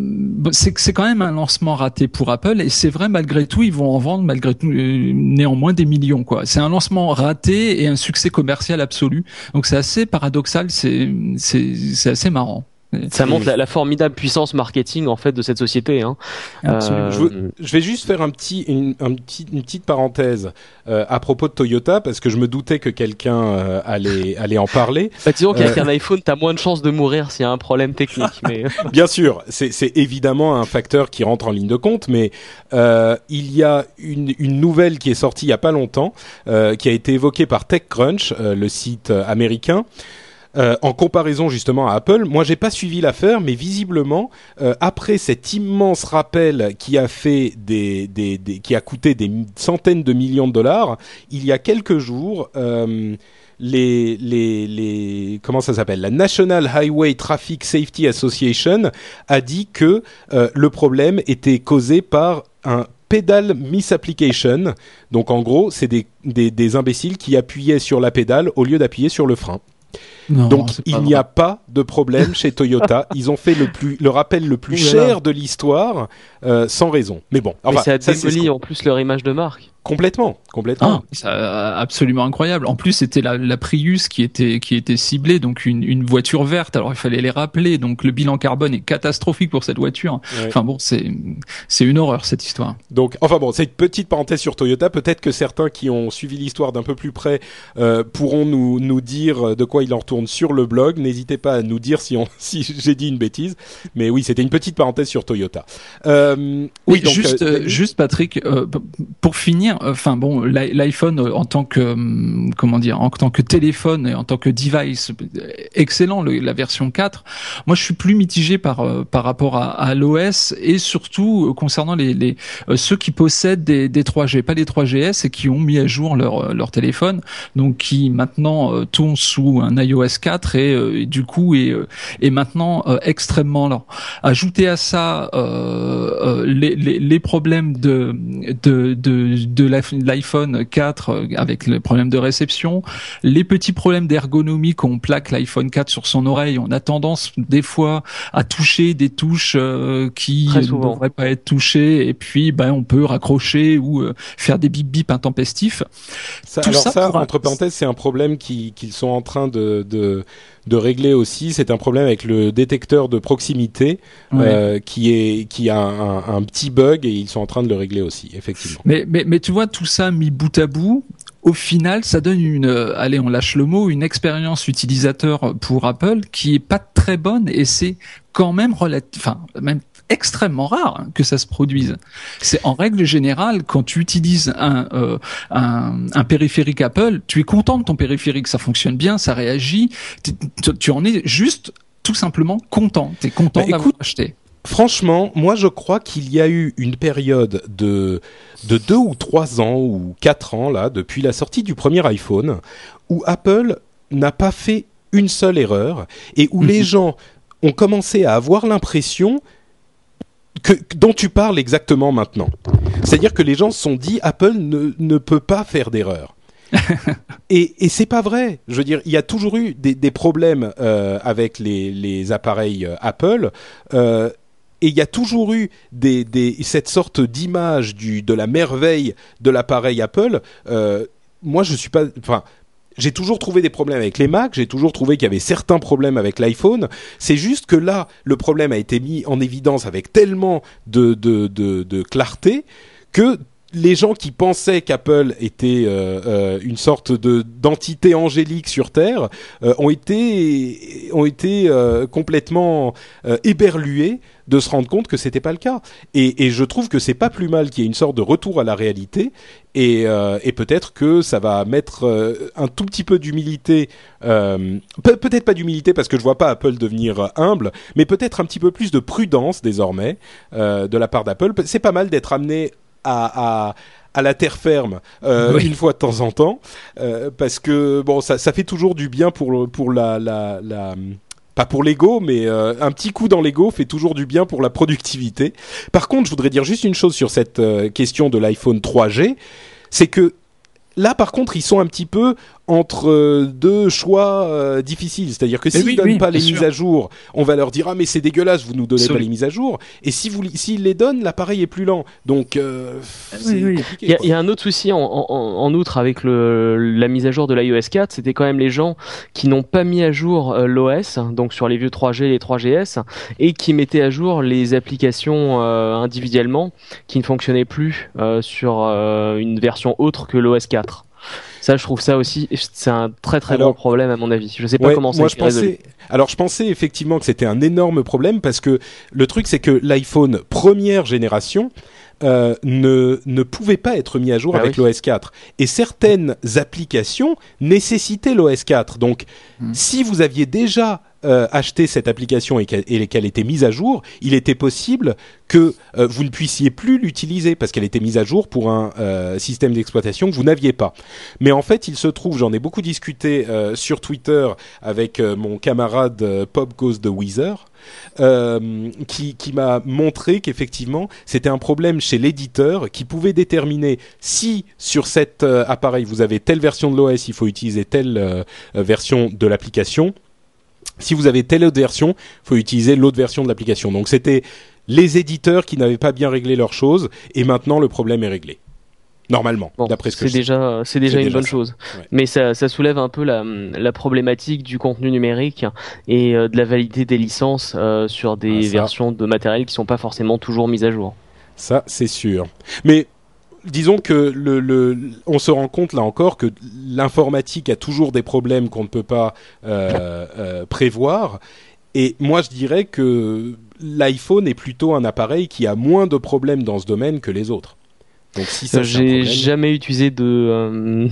c'est c'est quand même un lancement raté pour Apple et c'est vrai malgré tout ils vont en vendre malgré tout euh, néanmoins des millions quoi. C'est un lancement raté et un succès commercial absolu. Donc c'est assez paradoxal, c'est c'est c'est assez marrant. Ça montre la, la formidable puissance marketing en fait de cette société. Hein. Absolument. Euh... Je, veux, je vais juste faire un petit, une, un petit, une petite parenthèse euh, à propos de Toyota parce que je me doutais que quelqu'un euh, allait, allait en parler. Bah, disons qu'avec euh... un iPhone, t'as moins de chances de mourir s'il y a un problème technique. Mais... Bien sûr, c'est, c'est évidemment un facteur qui rentre en ligne de compte, mais euh, il y a une, une nouvelle qui est sortie il y a pas longtemps, euh, qui a été évoquée par TechCrunch, euh, le site euh, américain. Euh, en comparaison justement à Apple, moi j'ai pas suivi l'affaire, mais visiblement euh, après cet immense rappel qui a fait des, des, des qui a coûté des centaines de millions de dollars, il y a quelques jours, euh, les les les comment ça s'appelle, la National Highway Traffic Safety Association a dit que euh, le problème était causé par un pedal misapplication. Donc en gros, c'est des des, des imbéciles qui appuyaient sur la pédale au lieu d'appuyer sur le frein. Non, donc il n'y a pas de problème chez Toyota. Ils ont fait le plus, le rappel le plus cher de l'histoire euh, sans raison. Mais bon, enfin, mais ça a démoli en plus leur image de marque. Complètement, complètement. Ah, c'est absolument incroyable. En plus, c'était la, la Prius qui était qui était ciblée, donc une, une voiture verte. Alors il fallait les rappeler. Donc le bilan carbone est catastrophique pour cette voiture. Ouais. Enfin bon, c'est c'est une horreur cette histoire. Donc enfin bon, c'est une petite parenthèse sur Toyota. Peut-être que certains qui ont suivi l'histoire d'un peu plus près euh, pourront nous nous dire de quoi il en retourne sur le blog. N'hésitez pas à nous dire si on si j'ai dit une bêtise. Mais oui, c'était une petite parenthèse sur Toyota. Euh, oui, donc, juste euh, juste Patrick, euh, pour finir. Enfin bon, l'iPhone en tant que comment dire, en tant que téléphone et en tant que device, excellent le, la version quatre. Moi, je suis plus mitigé par par rapport à, à l'O S et surtout concernant les, les ceux qui possèdent des, des trois G, pas les trois G S et qui ont mis à jour leur leur téléphone, donc qui maintenant tournent sous un iOS quatre et, et du coup est est maintenant euh, extrêmement lent. Ajouter à ça euh, euh, les, les les problèmes de de de, de de l'iPhone quatre avec le problème de réception, les petits problèmes d'ergonomie qu'on plaque l'iPhone quatre sur son oreille. On a tendance des fois à toucher des touches euh, qui ne devraient pas être touchées, et puis ben on peut raccrocher ou euh, faire des bip bip intempestifs. Ça, alors ça, ça pour... entre parenthèses, c'est un problème qui, qu'ils sont en train de, de de régler aussi. C'est un problème avec le détecteur de proximité ouais. euh, qui est qui a un, un, un petit bug, et ils sont en train de le régler aussi, effectivement. Mais mais mais tu vois, tout ça mis bout à bout, au final, ça donne une, euh, allez, on lâche le mot, une expérience utilisateur pour Apple qui est pas très bonne, et c'est quand même relatif, enfin même extrêmement rare hein, que ça se produise. C'est en règle générale, quand tu utilises un, euh, un, un périphérique Apple, tu es content de ton périphérique, ça fonctionne bien, ça réagit, tu, tu en es juste tout simplement content. T'es content bah, d'avoir écoute, acheté. Franchement, moi je crois qu'il y a eu une période de de deux ou trois ans ou quatre ans là, depuis la sortie du premier iPhone, où Apple n'a pas fait une seule erreur, et où mm-hmm. les gens ont commencé à avoir l'impression Que, dont tu parles exactement maintenant. C'est-à-dire que les gens se sont dit Apple ne, ne peut pas faire d'erreur. et, et c'est pas vrai. Je veux dire, il y a toujours eu des, des problèmes euh, avec les, les appareils euh, Apple, euh, et il y a toujours eu des, des, cette sorte d'image du, de la merveille de l'appareil Apple. Euh, moi, je suis pas... Enfin, j'ai toujours trouvé des problèmes avec les Mac, j'ai toujours trouvé qu'il y avait certains problèmes avec l'iPhone. C'est juste que là, le problème a été mis en évidence avec tellement de, de, de, de clarté que les gens qui pensaient qu'Apple était euh, euh, une sorte de d'entité angélique sur Terre euh, ont été ont été euh, complètement euh, éberlués de se rendre compte que c'était pas le cas. Et, et je trouve que c'est pas plus mal qu'il y ait une sorte de retour à la réalité, et, euh, et peut-être que ça va mettre euh, un tout petit peu d'humilité, euh, pe- peut-être pas d'humilité parce que je vois pas Apple devenir humble, mais peut-être un petit peu plus de prudence désormais euh, de la part d'Apple. C'est pas mal d'être amené à, à à la terre ferme euh, oui. une fois de temps en temps, euh, parce que bon, ça, ça fait toujours du bien pour pour la la, la pas pour l'ego, mais euh, un petit coup dans l'ego fait toujours du bien pour la productivité. Par contre, je voudrais dire juste une chose sur cette euh, question de l'iPhone trois G, c'est que là, par contre, ils sont un petit peu entre euh, deux choix euh, difficiles. C'est-à-dire que s'ils oui, donnent oui, pas les sûr. mises à jour, on va leur dire « Ah, mais c'est dégueulasse, vous nous donnez Absolument. pas les mises à jour. » Et si vous, s'ils les donnent, l'appareil est plus lent. Donc, euh, c'est oui, oui. compliqué. Il y, a, il y a un autre souci en, en, en outre avec le, la mise à jour de l'iOS quatre, c'était quand même les gens qui n'ont pas mis à jour euh, l'O S, donc sur les vieux trois G et les trois G S, et qui mettaient à jour les applications euh, individuellement qui ne fonctionnaient plus euh, sur euh, une version autre que l'O S quatre. Ça, je trouve ça aussi, c'est un très très alors, gros problème à mon avis. Je sais pas ouais, comment ça moi, a été je pensais, résolu. Alors, je pensais effectivement que c'était un énorme problème parce que le truc, c'est que l'iPhone première génération euh, ne ne pouvait pas être mis à jour ah avec oui. l'O S quatre, et certaines applications nécessitaient l'O S quatre. Donc, mmh. si vous aviez déjà Euh, acheter cette application et qu'elle, et qu'elle était mise à jour, il était possible que euh, vous ne puissiez plus l'utiliser parce qu'elle était mise à jour pour un euh, système d'exploitation que vous n'aviez pas. Mais en fait, il se trouve, j'en ai beaucoup discuté euh, sur Twitter avec euh, mon camarade euh, Pop Goes the Weezer, euh, qui, qui m'a montré qu'effectivement, c'était un problème chez l'éditeur qui pouvait déterminer si sur cet euh, appareil vous avez telle version de l'O S, il faut utiliser telle euh, version de l'application. Si vous avez telle autre version, il faut utiliser l'autre version de l'application. Donc c'était les éditeurs qui n'avaient pas bien réglé leurs choses, et maintenant le problème est réglé. Normalement, bon, d'après ce que c'est je déjà, sais. c'est déjà c'est une déjà bonne ça. chose. Ouais. Mais ça, ça soulève un peu la, la problématique du contenu numérique et euh, de la validité des licences euh, sur des ah, versions de matériel qui sont pas forcément toujours mises à jour. Ça, c'est sûr. Mais disons que le, le, on se rend compte là encore que l'informatique a toujours des problèmes qu'on ne peut pas euh, euh, prévoir. Et moi, je dirais que l'iPhone est plutôt un appareil qui a moins de problèmes dans ce domaine que les autres. Donc, si ça, j'ai problème... jamais utilisé de, euh,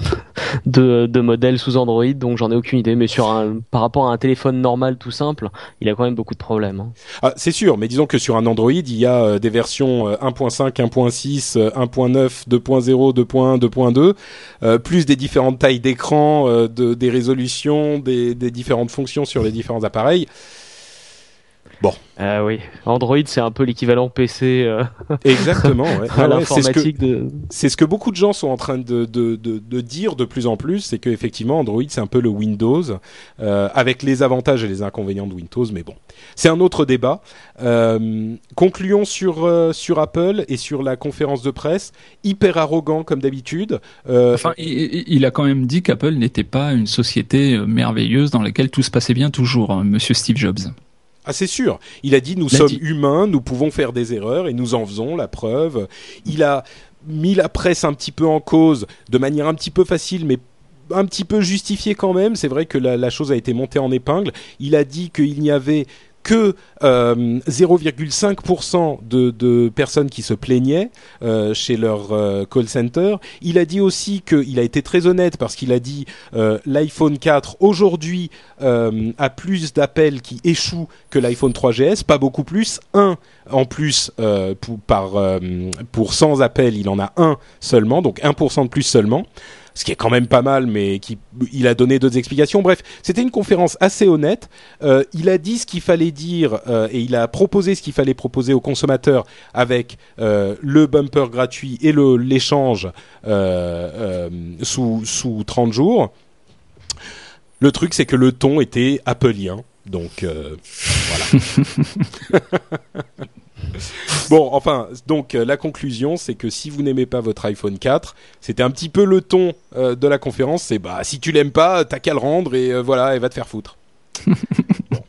de de modèle sous Android, donc j'en ai aucune idée. Mais sur un, par rapport à un téléphone normal tout simple, il a quand même beaucoup de problèmes. Hein. Ah, c'est sûr, mais disons que sur un Android, il y a euh, des versions euh, un point cinq, un point six, euh, un point neuf, deux point zéro, deux point un, deux point deux, euh, plus des différentes tailles d'écran, euh, de, des résolutions, des, des différentes fonctions sur les différents appareils. Bon. Euh, oui, Android c'est un peu l'équivalent P C. Euh... Exactement. Ouais. à ah, l'informatique ouais, c'est, ce que, de... c'est ce que beaucoup de gens sont en train de, de, de, de dire de plus en plus, c'est qu'effectivement Android c'est un peu le Windows, euh, avec les avantages et les inconvénients de Windows, mais bon, c'est un autre débat. Euh, concluons sur euh, sur Apple et sur la conférence de presse, hyper arrogant comme d'habitude. Euh, enfin, il, il a quand même dit qu'Apple n'était pas une société merveilleuse dans laquelle tout se passait bien toujours, hein, Monsieur Steve Jobs. Ah, c'est sûr. Il a dit nous sommes dit. humains, nous pouvons faire des erreurs et nous en faisons la preuve. Il a mis la presse un petit peu en cause de manière un petit peu facile, mais un petit peu justifiée quand même. C'est vrai que la, la chose a été montée en épingle. Il a dit qu'il n'y avait que euh, zéro virgule cinq pour cent de, de personnes qui se plaignaient euh, chez leur euh, call center. Il a dit aussi qu'il a été très honnête parce qu'il a dit euh, l'iPhone quatre aujourd'hui euh, a plus d'appels qui échouent que l'iPhone trois G S, pas beaucoup plus, un en plus euh, pour, par, euh, pour cent appels, il en a un seulement, donc un pour cent de plus seulement. Ce qui est quand même pas mal, mais qui, il a donné d'autres explications. Bref, c'était une conférence assez honnête. Euh, il a dit ce qu'il fallait dire euh, et il a proposé ce qu'il fallait proposer aux consommateurs avec euh, le bumper gratuit et le, l'échange euh, euh, sous, sous trente jours. Le truc, c'est que le ton était appelien. Donc, euh, voilà. Bon, enfin, donc euh, la conclusion, c'est que si vous n'aimez pas votre iPhone quatre, c'était un petit peu le ton euh, de la conférence, c'est bah si tu l'aimes pas, t'as qu'à le rendre et euh, voilà, et va te faire foutre. Bon.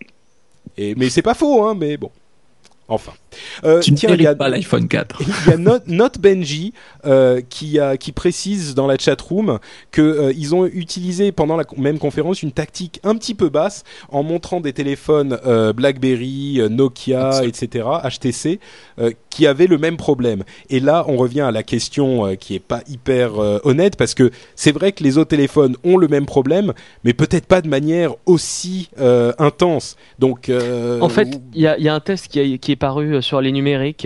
Et mais c'est pas faux, hein, mais bon. Enfin. Euh, tu ne mérites pas l'iPhone quatre. Il y a Not, Not Benji euh, qui, a, qui précise dans la chatroom qu'ils euh, ont utilisé pendant la même conférence une tactique un petit peu basse en montrant des téléphones euh, BlackBerry, Nokia, Absolument. et cetera, H T C, euh, qui avaient le même problème. Et là, on revient à la question euh, qui est pas hyper euh, honnête parce que c'est vrai que les autres téléphones ont le même problème, mais peut-être pas de manière aussi euh, intense. Donc, euh, en fait, il y a, y a un test qui, a, qui est paru sur les numériques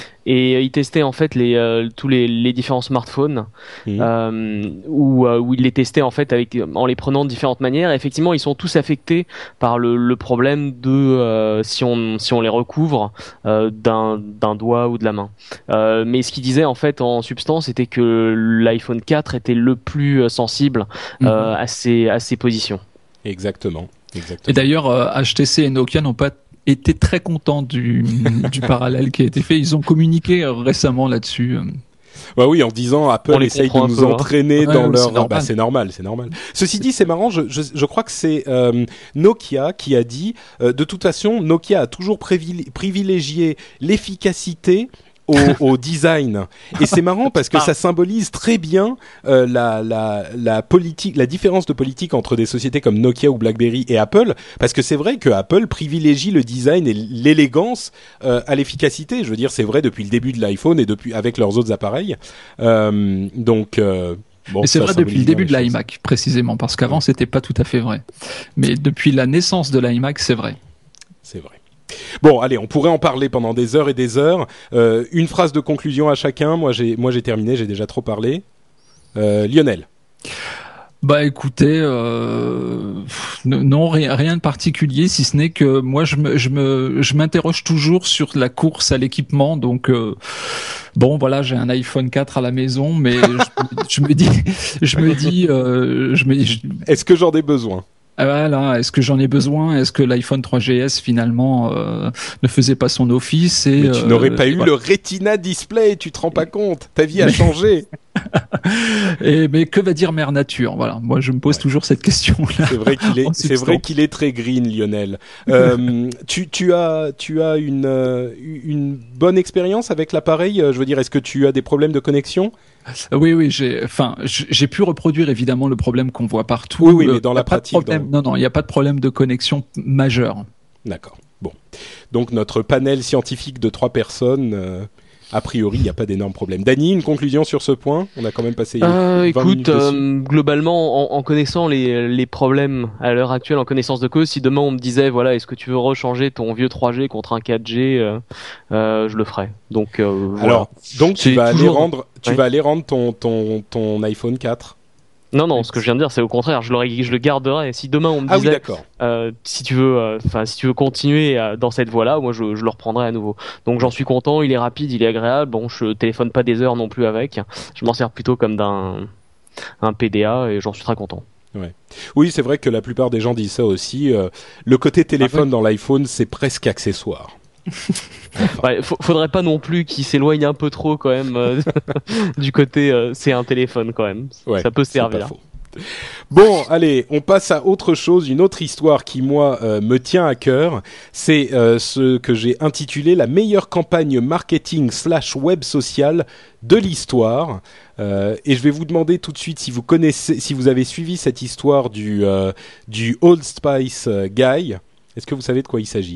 et il testait en fait les euh, tous les, les différents smartphones mmh. euh, où, euh, où il les testait en fait avec en les prenant de différentes manières. Et effectivement, ils sont tous affectés par le, le problème de euh, si on si on les recouvre euh, d'un d'un doigt ou de la main. Euh, mais ce qu'il disait en fait en substance, c'était que l'iPhone quatre était le plus sensible mmh. euh, à ces à ces positions. Exactement. Exactement. Et d'ailleurs, euh, H T C et Nokia n'ont pas été très contents du, du parallèle qui a été fait. Ils ont communiqué récemment là-dessus. Bah oui, en disant Apple on essaye de nous peu, entraîner hein. dans ouais, leur. C'est normal. Bah, c'est normal, c'est normal. Ceci dit, c'est marrant. Je, je, je crois que c'est euh, Nokia qui a dit. Euh, de toute façon, Nokia a toujours privilégié l'efficacité Au, au design. Et c'est marrant parce que ça symbolise très bien euh, la, la, la politique, la différence de politique entre des sociétés comme Nokia ou BlackBerry et Apple, parce que c'est vrai que Apple privilégie le design et l'élégance euh, à l'efficacité. Je veux dire, c'est vrai depuis le début de l'iPhone et depuis avec leurs autres appareils. Euh, donc euh, Bon, et c'est vrai depuis le début de l'iMac, précisément, parce qu'avant, ouais. c'était pas tout à fait vrai. Mais depuis la naissance de l'iMac, c'est vrai. C'est vrai. Bon, allez, on pourrait en parler pendant des heures et des heures. Euh, une phrase de conclusion à chacun. Moi, j'ai, moi, j'ai terminé. J'ai déjà trop parlé. Euh, Lionel. Bah, écoutez, euh, non, rien, rien de particulier, si ce n'est que moi, je me, je me, je m'interroge toujours sur la course à l'équipement. Donc, euh, bon, voilà, j'ai un iPhone quatre à la maison, mais je, je me dis, je me dis, euh, je me dis. Je... Est-ce que j'en ai besoin? Voilà, est-ce que j'en ai besoin? Est-ce que l'iPhone trois G S finalement euh, ne faisait pas son office et mais tu euh, n'aurais pas eu voilà. le Retina Display, tu te rends pas compte? Ta vie a changé. Et mais que va dire Mère Nature? Voilà, moi je me pose ouais. toujours cette question-là. C'est vrai qu'il est, c'est vrai qu'il est très green, Lionel. Euh, tu, tu as, tu as une, une bonne expérience avec l'appareil. Je veux dire, est-ce que tu as des problèmes de connexion? Oui, oui, j'ai, enfin, j'ai pu reproduire évidemment le problème qu'on voit partout. Oui, oui, mais dans la pratique, dans... non, non, il n'y a pas de problème de connexion majeur. D'accord. Bon, donc notre panel scientifique de trois personnes. Euh... A priori, il n'y a pas d'énormes problèmes. Dany, une conclusion sur ce point? On a quand même passé euh, vingt écoute, minutes dessus. Euh, globalement, en, en connaissant les, les problèmes à l'heure actuelle, en connaissance de cause, si demain on me disait, voilà, est-ce que tu veux rechanger ton vieux trois G contre un quatre G, euh, euh, je le ferais. Donc, euh, alors, voilà. donc tu C'est vas toujours... aller rendre, tu ouais. vas aller rendre ton ton ton iPhone quatre. Non, non, ce que je viens de dire, c'est au contraire, je, je le garderai. Si demain on me ah disait, oui, euh, si tu veux, enfin, euh, si tu veux continuer euh, dans cette voie-là, moi, je, je le reprendrai à nouveau. Donc, j'en suis content. Il est rapide, il est agréable. Bon, je téléphone pas des heures non plus avec. Je m'en sers plutôt comme d'un un P D A et j'en suis très content. Ouais. Oui, c'est vrai que la plupart des gens disent ça aussi. Euh, le côté téléphone ah, oui. dans l'iPhone, c'est presque accessoire. Enfin. Ouais, faudrait pas non plus qu'il s'éloigne un peu trop quand même euh, du côté euh, c'est un téléphone quand même. Ouais, ça peut servir. Bon, allez, on passe à autre chose, une autre histoire qui moi euh, me tient à cœur. C'est euh, ce que j'ai intitulé la meilleure campagne marketing slash web social de l'histoire. Euh, et je vais vous demander tout de suite si vous connaissez, si vous avez suivi cette histoire du euh, du Old Spice Guy. Est-ce que vous savez de quoi il s'agit ?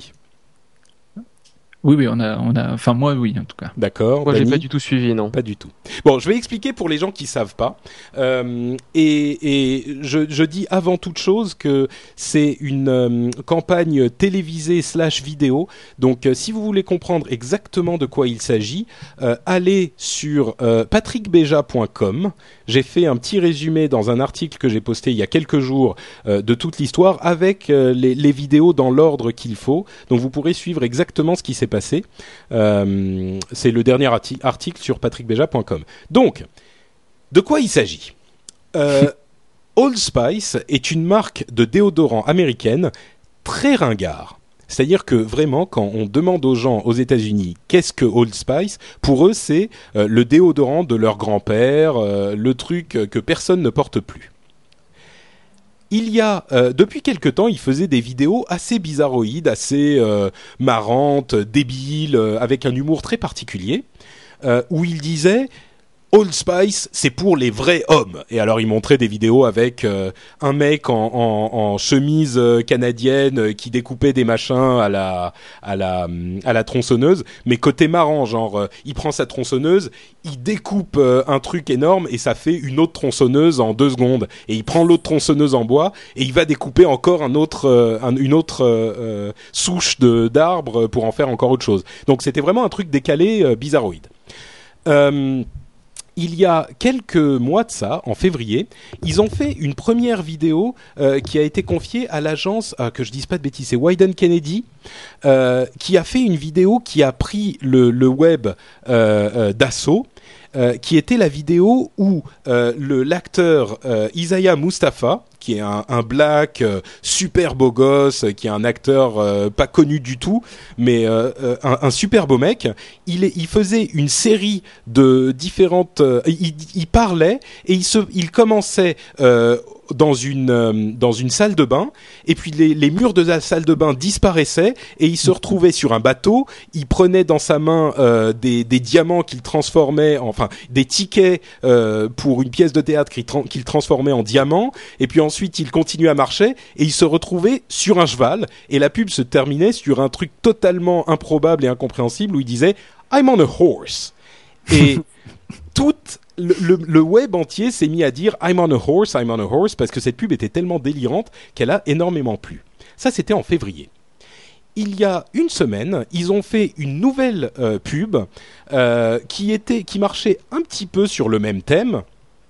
Oui, oui, on a, on a, enfin moi, oui, en tout cas. D'accord. Moi, Dany, j'ai pas du tout suivi, non. Pas du tout. Bon, je vais expliquer pour les gens qui savent pas. Euh, et et je, je dis avant toute chose que c'est une euh, campagne télévisée slash vidéo. Donc, euh, si vous voulez comprendre exactement de quoi il s'agit, euh, allez sur euh, patrick beja point com. J'ai fait un petit résumé dans un article que j'ai posté il y a quelques jours euh, de toute l'histoire avec euh, les, les vidéos dans l'ordre qu'il faut. Donc, vous pourrez suivre exactement ce qui s'est passé. Euh, c'est le dernier arti- article sur patrick beja point com. Donc, de quoi il s'agit ? euh, Old Spice est une marque de déodorant américaine très ringard. C'est-à-dire que vraiment, quand on demande aux gens aux États-Unis qu'est-ce que Old Spice, pour eux, c'est euh, le déodorant de leur grand-père, euh, le truc que personne ne porte plus. Il y a, euh, depuis quelque temps, il faisait des vidéos assez bizarroïdes, assez euh, marrantes, débiles, euh, avec un humour très particulier, euh, où il disait « Old Spice, c'est pour les vrais hommes ». Et alors, il montrait des vidéos avec euh, un mec en, en, en chemise euh, canadienne euh, qui découpait des machins à la, à la, à la tronçonneuse, mais côté marrant, genre, euh, il prend sa tronçonneuse, il découpe euh, un truc énorme et ça fait une autre tronçonneuse en deux secondes. Et il prend l'autre tronçonneuse en bois et il va découper encore un autre, euh, un, une autre euh, euh, souche de, d'arbre pour en faire encore autre chose. Donc, c'était vraiment un truc décalé, euh, bizarroïde. Euh... Il y a quelques mois de ça, en février, ils ont fait une première vidéo euh, qui a été confiée à l'agence, euh, que je dise pas de bêtises, c'est Wieden Kennedy, euh, qui a fait une vidéo qui a pris le, le web euh, euh, d'assaut, euh, qui était la vidéo où euh, le, l'acteur euh, Isaiah Mustafa, qui est un, un black euh, super beau gosse, qui est un acteur euh, pas connu du tout, mais euh, euh, un, un super beau mec. Il, est, il faisait une série de différentes. Euh, il, il parlait et il se, il commençait euh, dans une euh, dans une salle de bain et puis les, les murs de la salle de bain disparaissaient et il se retrouvait sur un bateau. Il prenait dans sa main euh, des, des diamants qu'il transformait, enfin des tickets euh, pour une pièce de théâtre qu'il, tra- qu'il transformait en diamants. Et puis ensuite il continuait à marcher et il se retrouvait sur un cheval et la pub se terminait sur un truc totalement improbable et incompréhensible où il disait I'm on a horse et toute Le, le, le web entier s'est mis à dire I'm on a horse, I'm on a horse, parce que cette pub était tellement délirante qu'elle a énormément plu. Ça, c'était en février. Il y a une semaine, ils ont fait une nouvelle euh, pub euh, qui était, qui marchait un petit peu sur le même thème.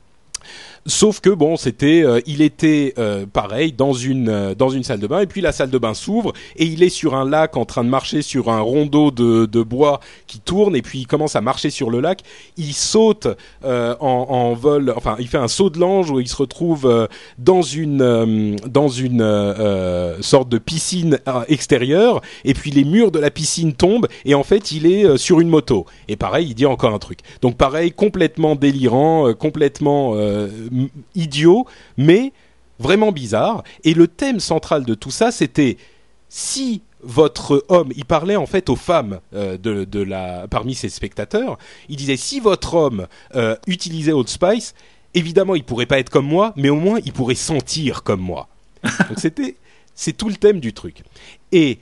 Sauf que bon, c'était, euh, il était euh, pareil dans une euh, dans une salle de bain et puis la salle de bain s'ouvre et il est sur un lac en train de marcher sur un rondeau de, de bois qui tourne et puis il commence à marcher sur le lac. Il saute euh, en, en vol, enfin il fait un saut de l'ange où il se retrouve euh, dans une euh, dans une euh, sorte de piscine extérieure et puis les murs de la piscine tombent et en fait il est euh, sur une moto. Et pareil, il dit encore un truc. Donc pareil, complètement délirant, euh, complètement euh, idiot, mais vraiment bizarre. Et le thème central de tout ça, c'était si votre homme, il parlait en fait aux femmes euh, de, de la, parmi ses spectateurs, il disait si votre homme euh, utilisait Old Spice, évidemment il pourrait pas être comme moi, mais au moins il pourrait sentir comme moi. Donc c'était, c'est tout le thème du truc. Et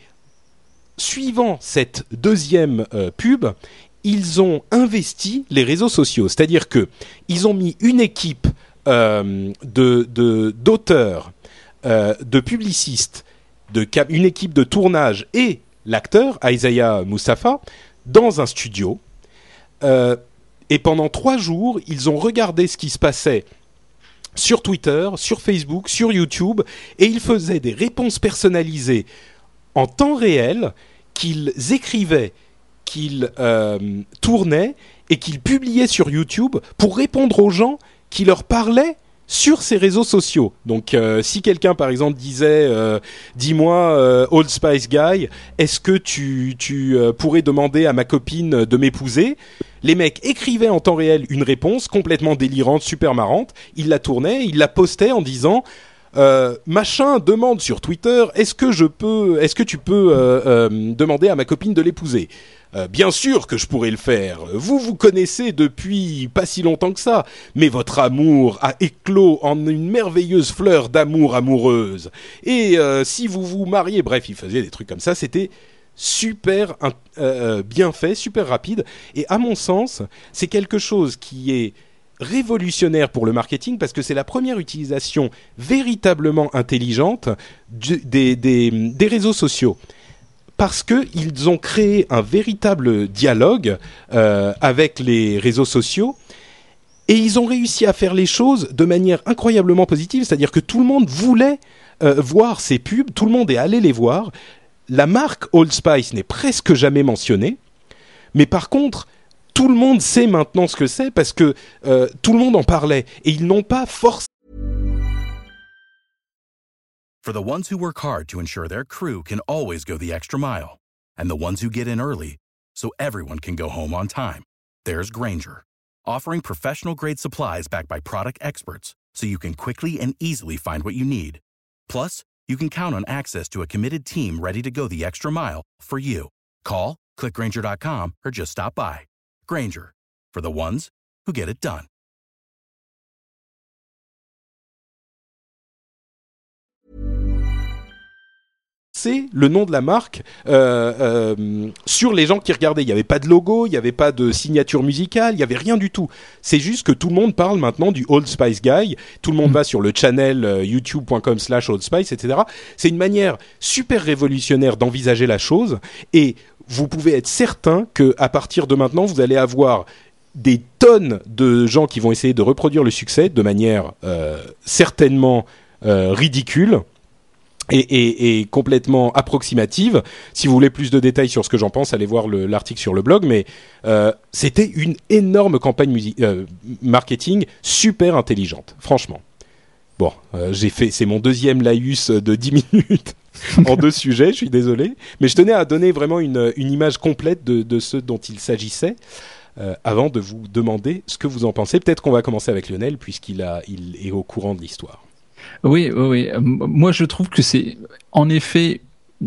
suivant cette deuxième euh, pub, ils ont investi les réseaux sociaux, c'est-à-dire que ils ont mis une équipe Euh, de, de, d'auteurs, euh, de publicistes, de cap- une équipe de tournage et l'acteur, Isaiah Mustafa, dans un studio. Euh, et pendant trois jours, ils ont regardé ce qui se passait sur Twitter, sur Facebook, sur YouTube, et ils faisaient des réponses personnalisées en temps réel qu'ils écrivaient, qu'ils euh, tournaient et qu'ils publiaient sur YouTube pour répondre aux gens qui leur parlaient sur ces réseaux sociaux. Donc, euh, si quelqu'un, par exemple, disait euh, « Dis-moi, euh, Old Spice Guy, est-ce que tu, tu euh, pourrais demander à ma copine de m'épouser ?» Les mecs écrivaient en temps réel une réponse complètement délirante, super marrante. Ils la tournaient, ils la postaient en disant euh, « Machin demande sur Twitter, est-ce que je peux, est-ce que tu peux euh, euh, demander à ma copine de l'épouser ?» Euh, bien sûr que je pourrais le faire. Vous vous connaissez depuis pas si longtemps que ça, mais votre amour a éclos en une merveilleuse fleur d'amour amoureuse. Et euh, si vous vous mariez, bref, il faisait des trucs comme ça. C'était super euh, bien fait, super rapide. Et à mon sens, c'est quelque chose qui est révolutionnaire pour le marketing parce que c'est la première utilisation véritablement intelligente du, des, des, des réseaux sociaux. Parce qu'ils ont créé un véritable dialogue euh, avec les réseaux sociaux et ils ont réussi à faire les choses de manière incroyablement positive, c'est-à-dire que tout le monde voulait euh, voir ces pubs, tout le monde est allé les voir. La marque Old Spice n'est presque jamais mentionnée, mais par contre, tout le monde sait maintenant ce que c'est parce que euh, tout le monde en parlait et ils n'ont pas forcément. For the ones who work hard to ensure their crew can always go the extra mile, and the ones who get in early so everyone can go home on time, there's Grainger, offering professional-grade supplies backed by product experts so you can quickly and easily find what you need. Plus, you can count on access to a committed team ready to go the extra mile for you. Call, click Grainger dot com, or just stop by. Grainger, for the ones who get it done. C'est le nom de la marque euh, euh, sur les gens qui regardaient. Il n'y avait pas de logo, il n'y avait pas de signature musicale, il n'y avait rien du tout. C'est juste que tout le monde parle maintenant du Old Spice Guy. Tout le monde mmh. va sur le channel euh, youtube point com slash Old Spice, et cetera. C'est une manière super révolutionnaire d'envisager la chose. Et vous pouvez être certain qu'à partir de maintenant, vous allez avoir des tonnes de gens qui vont essayer de reproduire le succès de manière euh, certainement euh, ridicule. Et, et, et complètement approximative. Si vous voulez plus de détails sur ce que j'en pense, allez voir le, l'article sur le blog. Mais euh, c'était une énorme campagne musique, euh, marketing super intelligente, franchement. Bon, euh, j'ai fait, c'est mon deuxième laïus de dix minutes en deux sujets. Je suis désolé, mais je tenais à donner vraiment une, une image complète de, de ce dont il s'agissait. Euh, avant de vous demander ce que vous en pensez. Peut-être qu'on va commencer avec Lionel puisqu'il a, il est au courant de l'histoire. Oui, oui, oui. Moi, je trouve que c'est, en effet,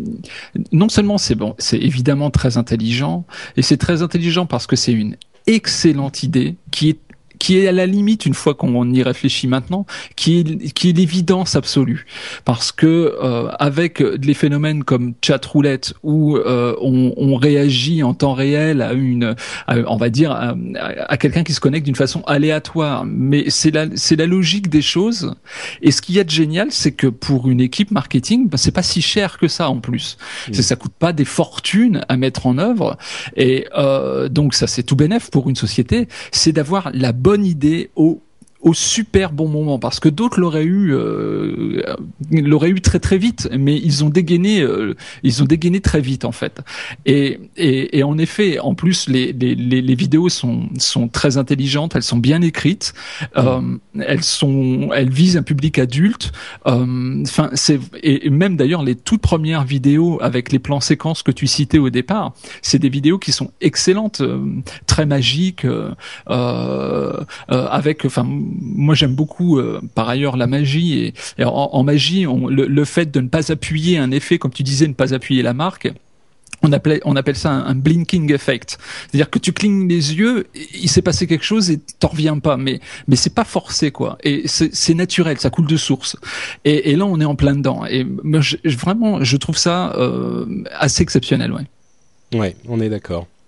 non seulement c'est bon, c'est évidemment très intelligent, et c'est très intelligent parce que c'est une excellente idée qui est qui est à la limite, une fois qu'on y réfléchit maintenant, qui est qui est l'évidence absolue, parce que euh, avec les phénomènes comme chatroulette où euh, on, on réagit en temps réel à une, à, on va dire à, à quelqu'un qui se connecte d'une façon aléatoire, mais c'est la c'est la logique des choses. Et ce qu'il y a de génial, c'est que pour une équipe marketing, ben, c'est pas si cher que ça en plus. Mmh. C'est, ça coûte pas des fortunes à mettre en œuvre, et euh, donc ça c'est tout bénef pour une société, c'est d'avoir la bonne bonne idée au au super bon moment, parce que d'autres l'auraient eu euh, l'auraient eu très très vite, mais ils ont dégainé euh, ils ont dégainé très vite en fait. Et et, et en effet, en plus les, les les les vidéos sont sont très intelligentes, elles sont bien écrites, euh, elles sont elles visent un public adulte. Enfin, euh, c'est et même d'ailleurs les toutes premières vidéos avec les plans séquences que tu citais au départ, c'est des vidéos qui sont excellentes, euh, très magiques, euh, euh, avec enfin moi j'aime beaucoup euh, par ailleurs la magie, et, et en, en magie on, le, le fait de ne pas appuyer un effet, comme tu disais, ne pas appuyer la marque, on appelle on appelle ça un, un blinking effect, c'est-à-dire que tu clignes les yeux, il s'est passé quelque chose et t'en reviens pas, mais mais c'est pas forcé quoi, et c'est, c'est naturel, ça coule de source, et, et là on est en plein dedans, et moi je, vraiment je trouve ça euh, assez exceptionnel. Ouais ouais on est d'accord.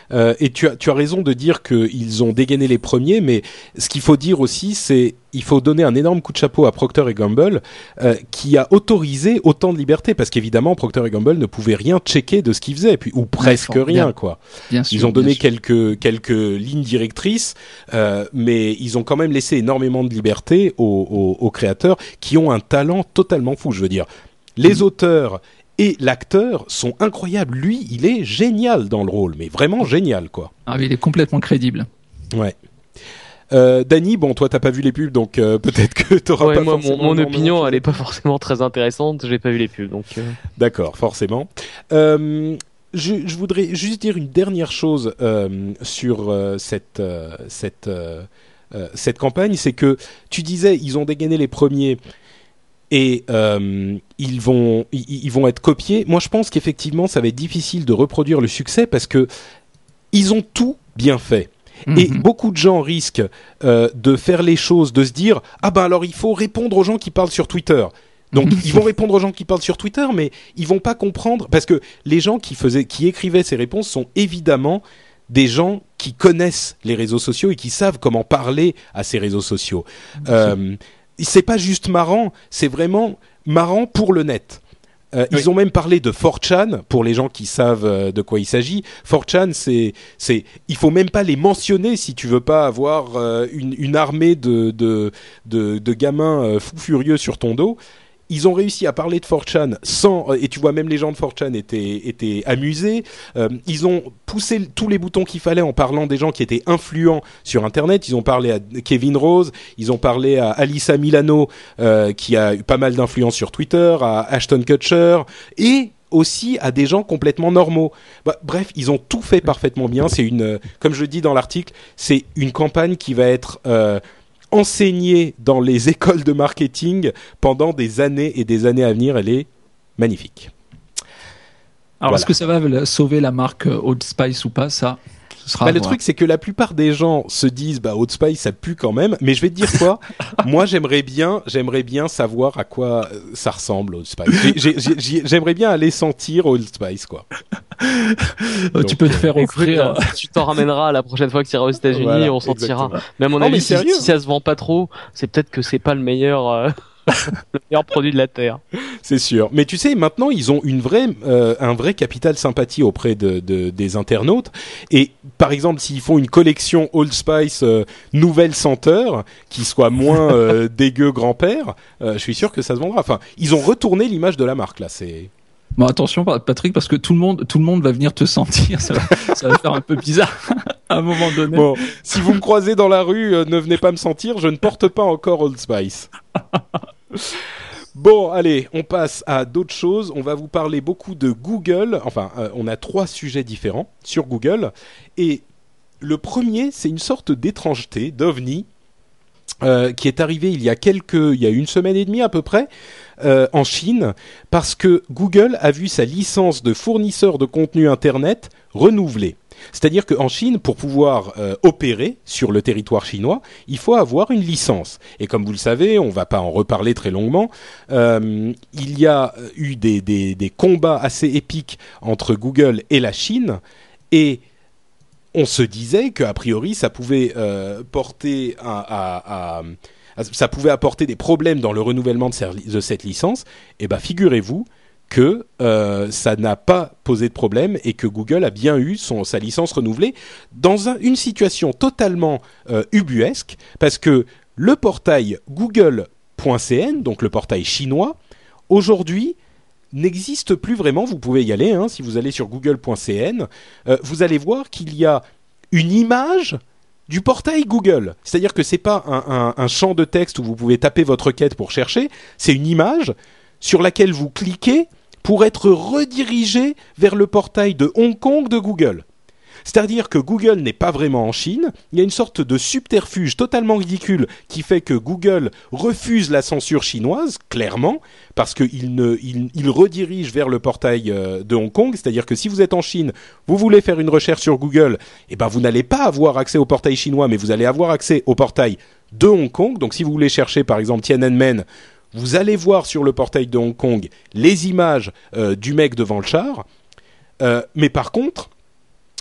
Euh, et tu as, tu as raison de dire qu'ils ont dégainé les premiers, mais ce qu'il faut dire aussi, c'est il faut donner un énorme coup de chapeau à Procter et Gamble, euh, qui a autorisé autant de liberté, parce qu'évidemment, Procter et Gamble ne pouvaient rien checker de ce qu'ils faisaient, puis, ou presque ouais, rien, bien, quoi. Bien sûr, ils ont donné bien quelques, quelques lignes directrices, euh, mais ils ont quand même laissé énormément de liberté aux, aux, aux créateurs, qui ont un talent totalement fou, je veux dire. Les mmh. auteurs et l'acteur sont incroyables. Lui, il est génial dans le rôle, mais vraiment génial, quoi. Ah, il est complètement crédible. Ouais. Euh, Dany, bon, toi, t'as pas vu les pubs, donc euh, peut-être que t'auras ouais, pas moi, forcément... Mon, mon opinion, elle est pas forcément très intéressante. J'ai pas vu les pubs, donc... Euh... D'accord, forcément. Euh, je, je voudrais juste dire une dernière chose euh, sur euh, cette, euh, cette, euh, euh, cette campagne, c'est que tu disais, ils ont dégainé les premiers... et euh, ils vont ils, ils vont être copiés. Moi, je pense qu'effectivement, ça va être difficile de reproduire le succès parce que ils ont tout bien fait. Mmh. Et beaucoup de gens risquent euh, de faire les choses, de se dire ah ben alors il faut répondre aux gens qui parlent sur Twitter. Donc ils vont répondre aux gens qui parlent sur Twitter, mais ils vont pas comprendre parce que les gens qui faisaient, qui écrivaient ces réponses sont évidemment des gens qui connaissent les réseaux sociaux et qui savent comment parler à ces réseaux sociaux. Mmh. Euh, c'est pas juste marrant, c'est vraiment marrant pour le net. Euh, oui. Ils ont même parlé de four chan pour les gens qui savent euh, de quoi il s'agit. four chan, c'est, c'est, il faut même pas les mentionner si tu veux pas avoir euh, une, une armée de, de, de, de gamins euh, fous furieux sur ton dos. Ils ont réussi à parler de four chan sans, et tu vois même les gens de four chan étaient, étaient amusés. Euh, ils ont poussé tous les boutons qu'il fallait en parlant des gens qui étaient influents sur Internet. Ils ont parlé à Kevin Rose, ils ont parlé à Alyssa Milano euh, qui a eu pas mal d'influence sur Twitter, à Ashton Kutcher et aussi à des gens complètement normaux. Bah, bref, ils ont tout fait parfaitement bien. C'est une, comme je le dis dans l'article, c'est une campagne qui va être euh, enseignée dans les écoles de marketing pendant des années et des années à venir. Elle est magnifique. Alors, voilà. Est-ce que ça va sauver la marque Old Spice ou pas, ça ce sera bah, le truc, c'est que la plupart des gens se disent bah, Old Spice, ça pue quand même. Mais je vais te dire quoi, moi, j'aimerais bien, j'aimerais bien savoir à quoi ça ressemble, Old Spice. J'ai, j'ai, j'ai, j'aimerais bien aller sentir Old Spice, quoi. Donc, tu peux te faire offrir. Euh, tu t'en ramèneras la prochaine fois que tu iras aux États-Unis, voilà, on sentira. Mais à mon oh, avis, si, si ça se vend pas trop, c'est peut-être que c'est pas le meilleur. Euh... le meilleur produit de la terre. C'est sûr. Mais tu sais, maintenant ils ont une vraie, euh, un vrai capital sympathie auprès de, de des internautes. Et par exemple, s'ils font une collection Old Spice euh, nouvelle senteur, qui soit moins euh, dégueu grand-père, euh, je suis sûr que ça se vendra. Enfin, ils ont retourné l'image de la marque là. C'est bon, attention Patrick, parce que tout le monde, tout le monde va venir te sentir. Ça va, ça va faire un peu bizarre à un moment donné. Bon, si vous me croisez dans la rue, euh, ne venez pas me sentir. Je ne porte pas encore Old Spice. Bon, allez, on passe à d'autres choses. On va vous parler beaucoup de Google. Enfin, euh, on a trois sujets différents sur Google. Et le premier, c'est une sorte d'étrangeté, d'ovni, euh, qui est arrivé il y a quelques, il y a une semaine et demie à peu près, euh, en Chine, parce que Google a vu sa licence de fournisseur de contenu Internet renouvelée. C'est-à-dire qu'en Chine, pour pouvoir euh, opérer sur le territoire chinois, il faut avoir une licence. Et comme vous le savez, on ne va pas en reparler très longuement, euh, il y a eu des, des, des combats assez épiques entre Google et la Chine, et on se disait qu'a priori, ça pouvait euh, porter à, à, à, ça pouvait apporter des problèmes dans le renouvellement de, ser- de cette licence. Et ben, figurez-vous que euh, ça n'a pas posé de problème et que Google a bien eu son, sa licence renouvelée dans un, une situation totalement euh, ubuesque, parce que le portail google point c n, donc le portail chinois, aujourd'hui n'existe plus vraiment. Vous pouvez y aller, hein, si vous allez sur google point c n, euh, vous allez voir qu'il y a une image du portail Google. C'est-à-dire que c'est pas un, un, un champ de texte où vous pouvez taper votre requête pour chercher, c'est une image sur laquelle vous cliquez pour être redirigé vers le portail de Hong Kong de Google. C'est-à-dire que Google n'est pas vraiment en Chine, il y a une sorte de subterfuge totalement ridicule qui fait que Google refuse la censure chinoise, clairement, parce qu'il ne, il, il redirige vers le portail euh, de Hong Kong. C'est-à-dire que si vous êtes en Chine, vous voulez faire une recherche sur Google, eh ben vous n'allez pas avoir accès au portail chinois, mais vous allez avoir accès au portail de Hong Kong. Donc si vous voulez chercher par exemple Tiananmen, vous allez voir sur le portail de Hong Kong les images euh, du mec devant le char. Euh, mais par contre,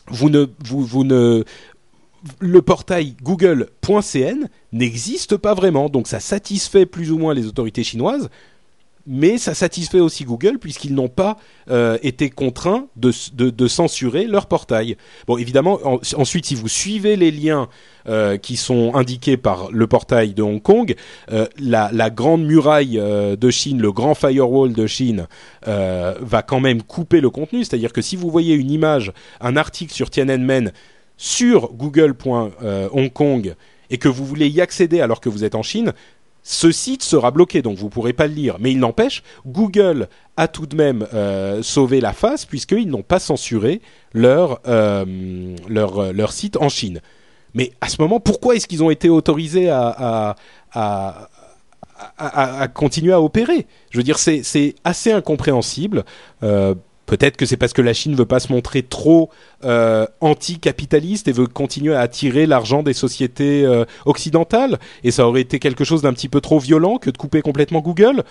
vous ne, vous, vous ne, le portail google point c n n'existe pas vraiment, donc ça satisfait plus ou moins les autorités chinoises, mais ça satisfait aussi Google puisqu'ils n'ont pas euh, été contraints de, de, de censurer leur portail. Bon, évidemment, en, ensuite, si vous suivez les liens euh, qui sont indiqués par le portail de Hong Kong, euh, la, la grande muraille euh, de Chine, le grand firewall de Chine, euh, va quand même couper le contenu. C'est-à-dire que si vous voyez une image, un article sur Tiananmen sur google point hong kong et que vous voulez y accéder alors que vous êtes en Chine, ce site sera bloqué, donc vous ne pourrez pas le lire. Mais il n'empêche, Google a tout de même euh, sauvé la face puisqu'ils n'ont pas censuré leur, euh, leur, leur site en Chine. Mais à ce moment, pourquoi est-ce qu'ils ont été autorisés à, à, à, à, à continuer à opérer ? Je veux dire, c'est, c'est assez incompréhensible. Euh, Peut-être que c'est parce que la Chine veut pas se montrer trop euh, anti-capitaliste et veut continuer à attirer l'argent des sociétés euh, occidentales. Et ça aurait été quelque chose d'un petit peu trop violent que de couper complètement Google.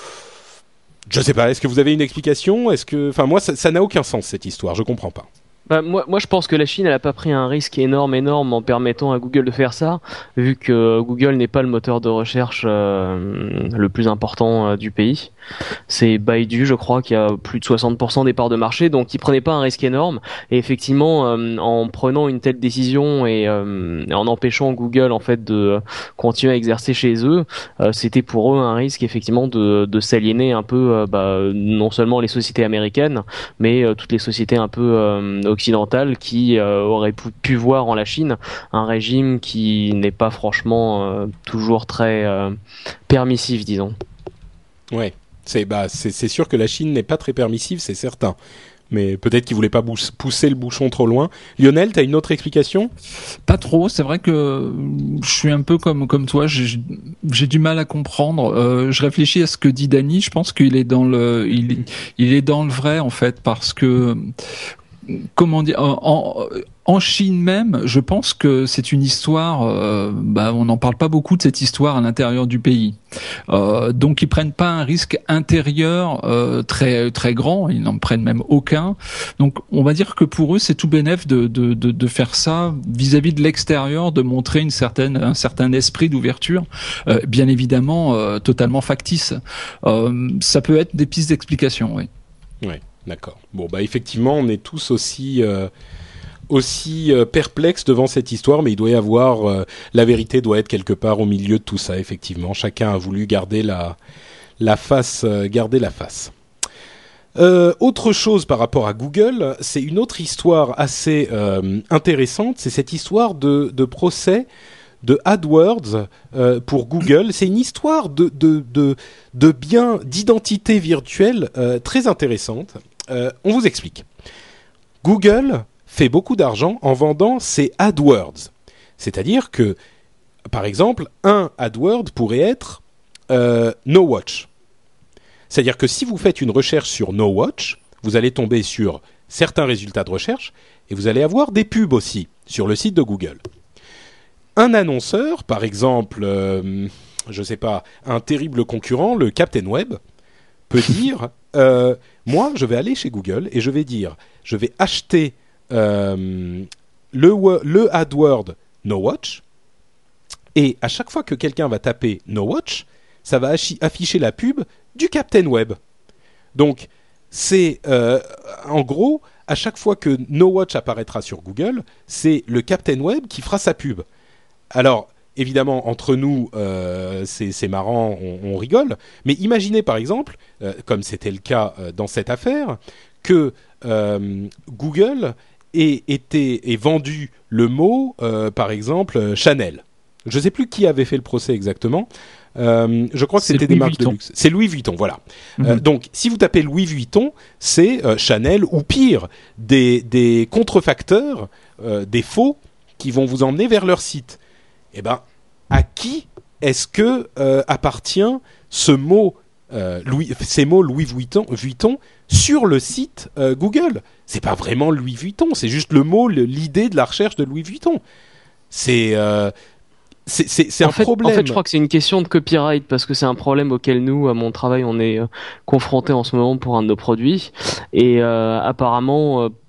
Je sais pas. Est-ce que vous avez une explication ? Est-ce que, enfin moi, ça, ça n'a aucun sens cette histoire. Je comprends pas. Bah, moi, moi, je pense que la Chine, elle a pas pris un risque énorme, énorme en permettant à Google de faire ça, vu que Google n'est pas le moteur de recherche euh, le plus important euh, du pays. C'est Baidu, je crois, qui a plus de soixante pour cent des parts de marché, donc ils prenaient pas un risque énorme. Et effectivement, euh, en prenant une telle décision et euh, en empêchant Google en fait de continuer à exercer chez eux, euh, c'était pour eux un risque effectivement de, de s'aliéner un peu, euh, bah, non seulement les sociétés américaines, mais euh, toutes les sociétés un peu euh, occidentales qui euh, auraient pu, pu voir en la Chine un régime qui n'est pas franchement euh, toujours très euh, permissif, disons. Ouais. C'est, bah, c'est, c'est sûr que la Chine n'est pas très permissive, c'est certain. Mais peut-être qu'ils voulaient pas bous- pousser le bouchon trop loin. Lionel, t'as une autre explication ? Pas trop. C'est vrai que je suis un peu comme comme toi. J'ai, j'ai du mal à comprendre. Euh, je réfléchis à ce que dit Dany. Je pense qu'il est dans le, il, il est dans le vrai en fait, parce que comment dire, en, en Chine même, je pense que c'est une histoire, euh, bah, on n'en parle pas beaucoup de cette histoire à l'intérieur du pays. Euh, donc ils prennent pas un risque intérieur euh, très très grand, ils n'en prennent même aucun. Donc on va dire que pour eux c'est tout bénef de de de, de faire ça vis-à-vis de l'extérieur, de montrer une certaine un certain esprit d'ouverture, euh, bien évidemment euh, totalement factice. Euh, ça peut être des pistes d'explication, oui. Ouais. D'accord. Bon, bah effectivement, on est tous aussi euh, aussi euh, perplexes devant cette histoire, mais il doit y avoir euh, la vérité doit être quelque part au milieu de tout ça. Effectivement, chacun a voulu garder la la face, euh, garder la face. Euh, autre chose par rapport à Google, c'est une autre histoire assez euh, intéressante. C'est cette histoire de de procès de AdWords euh, pour Google. C'est une histoire de de de de biens d'identité virtuelle euh, très intéressante. Euh, on vous explique. Google fait beaucoup d'argent en vendant ses AdWords. C'est-à-dire que, par exemple, un AdWord pourrait être euh, No Watch. C'est-à-dire que si vous faites une recherche sur No Watch, vous allez tomber sur certains résultats de recherche et vous allez avoir des pubs aussi sur le site de Google. Un annonceur, par exemple, euh, je ne sais pas, un terrible concurrent, le Captain Web, peut dire euh, moi, je vais aller chez Google et je vais dire, je vais acheter euh, le, le AdWord No Watch, et à chaque fois que quelqu'un va taper No Watch, ça va afficher la pub du Captain Web. Donc, c'est euh, en gros, à chaque fois que No Watch apparaîtra sur Google, c'est le Captain Web qui fera sa pub. Alors, évidemment, entre nous, euh, c'est, c'est marrant, on, on rigole. Mais imaginez, par exemple, euh, comme c'était le cas euh, dans cette affaire, que euh, Google ait, été, ait vendu le mot, euh, par exemple, Chanel. Je ne sais plus qui avait fait le procès exactement. Euh, je crois que c'est c'était Louis des marques Vuitton. de luxe. C'est Louis Vuitton, voilà. Mm-hmm. Euh, donc, si vous tapez Louis Vuitton, c'est euh, Chanel ou pire, des, des contrefacteurs, euh, des faux, qui vont vous emmener vers leur site. Eh ben, à qui est-ce que euh, appartient ce mot, euh, Louis, ces mots Louis Vuitton, Vuitton sur le site euh, Google ? C'est pas vraiment Louis Vuitton, c'est juste le mot, le, l'idée de la recherche de Louis Vuitton. C'est euh, c'est, c'est, c'est un fait, problème. En fait, je crois que c'est une question de copyright parce que c'est un problème auquel nous, à mon travail, on est euh, confrontés en ce moment pour un de nos produits. Et euh, apparemment. Euh,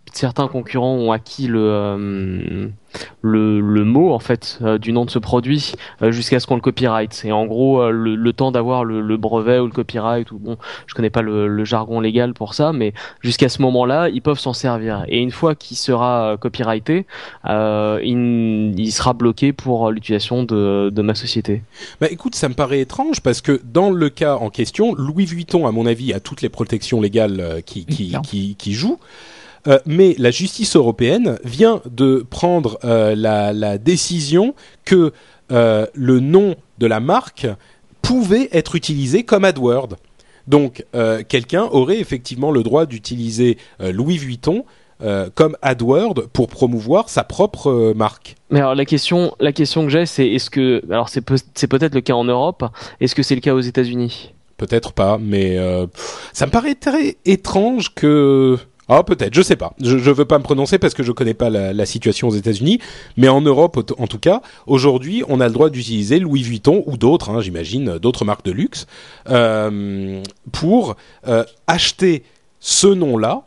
certains concurrents ont acquis le euh, le, le mot en fait euh, du nom de ce produit euh, jusqu'à ce qu'on le copyright. Et en gros, euh, le, le temps d'avoir le, le brevet ou le copyright, ou bon, je connais pas le, le jargon légal pour ça, mais jusqu'à ce moment-là, ils peuvent s'en servir. Et une fois qu'il sera copyrighté, euh, il, il sera bloqué pour l'utilisation de, de ma société. Bah écoute, ça me paraît étrange parce que dans le cas en question, Louis Vuitton, à mon avis, a toutes les protections légales euh, qui, qui, qui, qui jouent. Euh, mais la justice européenne vient de prendre euh, la, la décision que euh, le nom de la marque pouvait être utilisé comme AdWord. Donc, euh, quelqu'un aurait effectivement le droit d'utiliser euh, Louis Vuitton euh, comme AdWord pour promouvoir sa propre euh, marque. Mais alors la question, la question que j'ai, c'est est-ce que, alors c'est, peut, c'est peut-être le cas en Europe, est-ce que c'est le cas aux États-Unis ? Peut-être pas, mais euh, ça me paraît très étrange que... Ah, peut-être, je sais pas. Je, je veux pas me prononcer parce que je connais pas la, la situation aux États-Unis, mais en Europe, en tout cas, aujourd'hui, on a le droit d'utiliser Louis Vuitton ou d'autres, hein, j'imagine, d'autres marques de luxe, euh, pour euh, acheter ce nom-là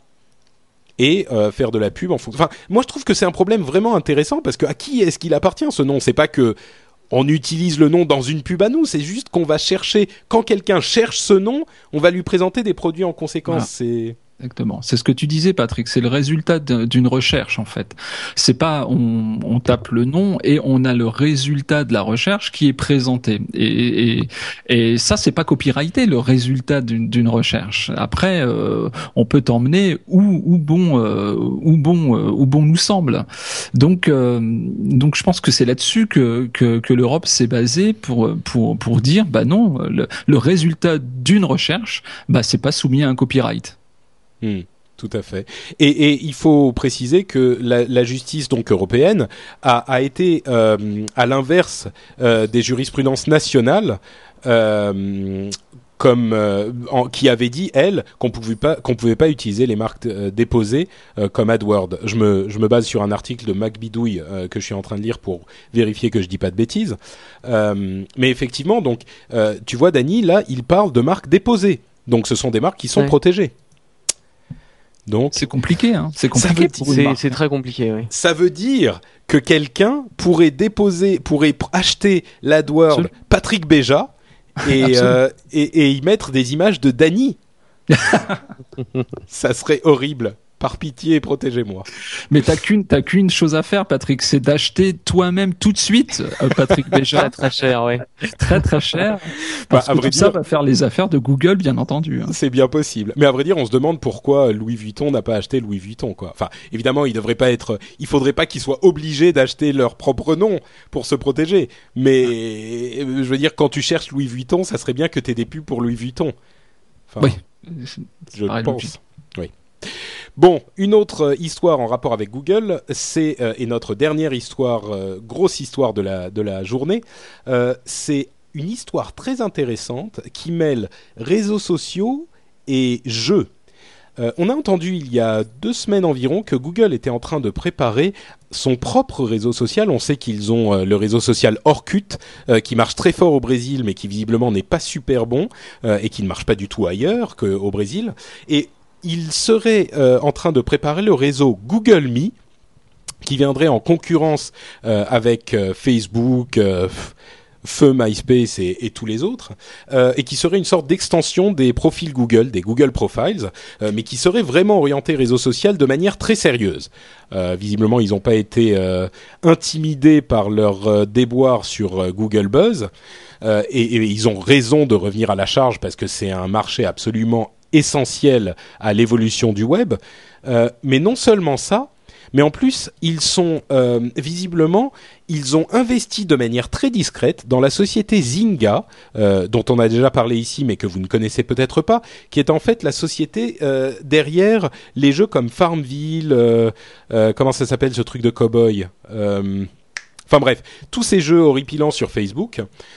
et euh, faire de la pub en fonction. Enfin, moi, je trouve que c'est un problème vraiment intéressant parce que à qui est-ce qu'il appartient ce nom ? C'est pas que on utilise le nom dans une pub à nous, c'est juste qu'on va chercher. Quand quelqu'un cherche ce nom, on va lui présenter des produits en conséquence. Ah. C'est Exactement. C'est ce que tu disais, Patrick. C'est le résultat d'une recherche, en fait. C'est pas on, on tape le nom et on a le résultat de la recherche qui est présenté. Et, et, et ça, c'est pas copyrighté, le résultat d'une, d'une recherche. Après, euh, on peut t'emmener où, où bon, euh, où bon, euh, où bon nous semble. Donc, euh, donc, je pense que c'est là-dessus que que, que l'Europe s'est basée pour pour pour dire, bah non, le, le résultat d'une recherche, bah c'est pas soumis à un copyright. Mmh, tout à fait. Et, et il faut préciser que la, la justice donc européenne a, a été euh, à l'inverse euh, des jurisprudences nationales, euh, comme euh, en, qui avait dit elle qu'on pouvait pas qu'on pouvait pas utiliser les marques euh, déposées euh, comme AdWord. Je me je me base sur un article de Mac Bidouille euh, que je suis en train de lire pour vérifier que je dis pas de bêtises. Euh, mais effectivement, donc euh, tu vois, Dany, là, il parle de marques déposées. Donc ce sont des marques qui sont ouais. protégées. Donc, c'est compliqué, hein. C'est compliqué. C'est, c'est très compliqué, oui. Ça veut dire que quelqu'un pourrait déposer, pourrait acheter l'AdWord Absolument. Patrick Béja et, euh, et, et y mettre des images de Dany. Ça serait horrible. Par pitié, protégez-moi. Mais t'as qu'une, t'as qu'une chose à faire, Patrick, c'est d'acheter toi-même tout de suite, euh, Patrick Béja. Très très cher, ouais. Très très cher. Parce bah, que tout dire, ça va faire les affaires de Google, bien entendu. Hein. C'est bien possible. Mais à vrai dire, on se demande pourquoi Louis Vuitton n'a pas acheté Louis Vuitton, quoi. Enfin, évidemment, il devrait pas être, il faudrait pas qu'ils soient obligés d'acheter leur propre nom pour se protéger. Mais, je veux dire, quand tu cherches Louis Vuitton, ça serait bien que t'aies des pubs pour Louis Vuitton. Enfin, oui. Je pense. Logique. Oui. Bon, une autre histoire en rapport avec Google, c'est euh, et notre dernière histoire, euh, grosse histoire de la de la journée, euh, c'est une histoire très intéressante qui mêle réseaux sociaux et jeux. Euh, on a entendu il y a deux semaines environ que Google était en train de préparer son propre réseau social. On sait qu'ils ont euh, le réseau social Orkut euh, qui marche très fort au Brésil, mais qui visiblement n'est pas super bon euh, et qui ne marche pas du tout ailleurs qu'au Brésil. Et il serait euh, en train de préparer le réseau Google Me, qui viendrait en concurrence euh, avec euh, Facebook, euh, Feu, MySpace et, et tous les autres, euh, et qui serait une sorte d'extension des profils Google, des Google Profiles, euh, mais qui serait vraiment orienté réseau social de manière très sérieuse. Euh, visiblement, ils n'ont pas été euh, intimidés par leur euh, déboire sur euh, Google Buzz, euh, et, et ils ont raison de revenir à la charge parce que c'est un marché absolument essentiel à l'évolution du web, euh, mais non seulement ça, mais en plus ils sont euh, visiblement ils ont investi de manière très discrète dans la société Zynga, euh, dont on a déjà parlé ici, mais que vous ne connaissez peut-être pas, qui est en fait la société euh, derrière les jeux comme Farmville, euh, euh, comment ça s'appelle ce truc de cow-boy, euh, enfin bref, tous ces jeux horripilants sur Facebook.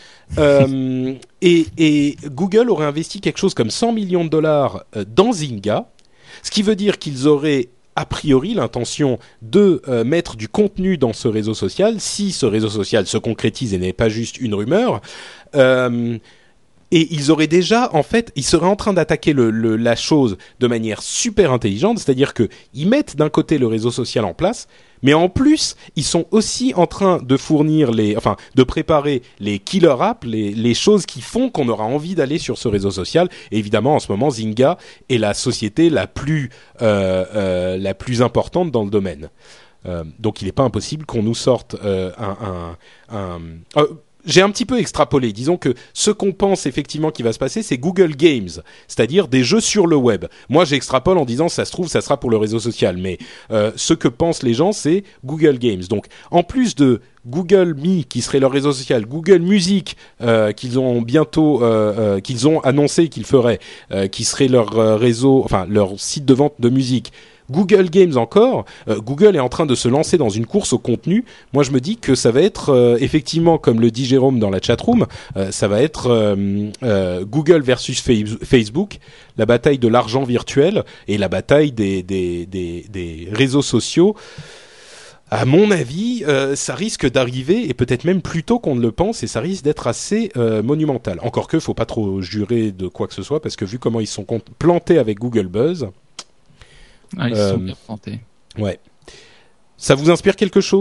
euh, et, et Google aurait investi quelque chose comme cent millions de dollars euh, dans Zynga, ce qui veut dire qu'ils auraient a priori l'intention de euh, mettre du contenu dans ce réseau social, si ce réseau social se concrétise et n'est pas juste une rumeur, euh, Et ils auraient déjà, en fait, ils seraient en train d'attaquer le, le, la chose de manière super intelligente, c'est-à-dire que ils mettent d'un côté le réseau social en place, mais en plus, ils sont aussi en train de fournir les, enfin, de préparer les killer apps, les, les choses qui font qu'on aura envie d'aller sur ce réseau social. Et évidemment, en ce moment, Zynga est la société la plus, euh, euh, la plus importante dans le domaine. Euh, donc, il n'est pas impossible qu'on nous sorte euh, un, un, un euh, j'ai un petit peu extrapolé. Disons que ce qu'on pense effectivement qui va se passer, c'est Google Games, c'est-à-dire des jeux sur le web. Moi, j'extrapole en disant ça se trouve, ça sera pour le réseau social, mais euh, ce que pensent les gens, c'est Google Games. Donc, en plus de Google Me, qui serait leur réseau social, Google Music, euh, qu'ils ont bientôt, euh, euh, qu'ils ont annoncé qu'ils feraient, euh, qui serait leur euh, réseau, enfin leur site de vente de musique. Google Games encore, euh, Google est en train de se lancer dans une course au contenu. Moi, je me dis que ça va être euh, effectivement, comme le dit Jérôme dans la chatroom, euh, ça va être euh, euh, Google versus Facebook, la bataille de l'argent virtuel et la bataille des, des, des, des réseaux sociaux. À mon avis, euh, ça risque d'arriver, et peut-être même plus tôt qu'on ne le pense, et ça risque d'être assez euh, monumental. Encore que, faut pas trop jurer de quoi que ce soit, parce que vu comment ils sont plantés avec Google Buzz... Ah, ils euh, sont bien plantés. Ouais. Ça vous inspire quelque chose ?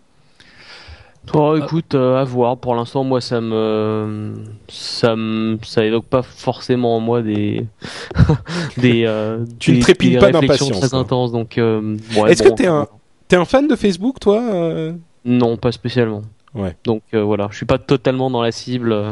Oh, écoute, euh, à voir. Pour l'instant, moi, ça me, ça me, ça évoque pas forcément en moi des, des, euh, tu des, ne trépilles des pas réflexions d'impatience. Très intenses, donc. Euh, ouais, Est-ce bon, que t'es un, t'es un fan de Facebook, toi ? euh... Non, pas spécialement. Ouais. Donc euh, voilà, je suis pas totalement dans la cible. Euh...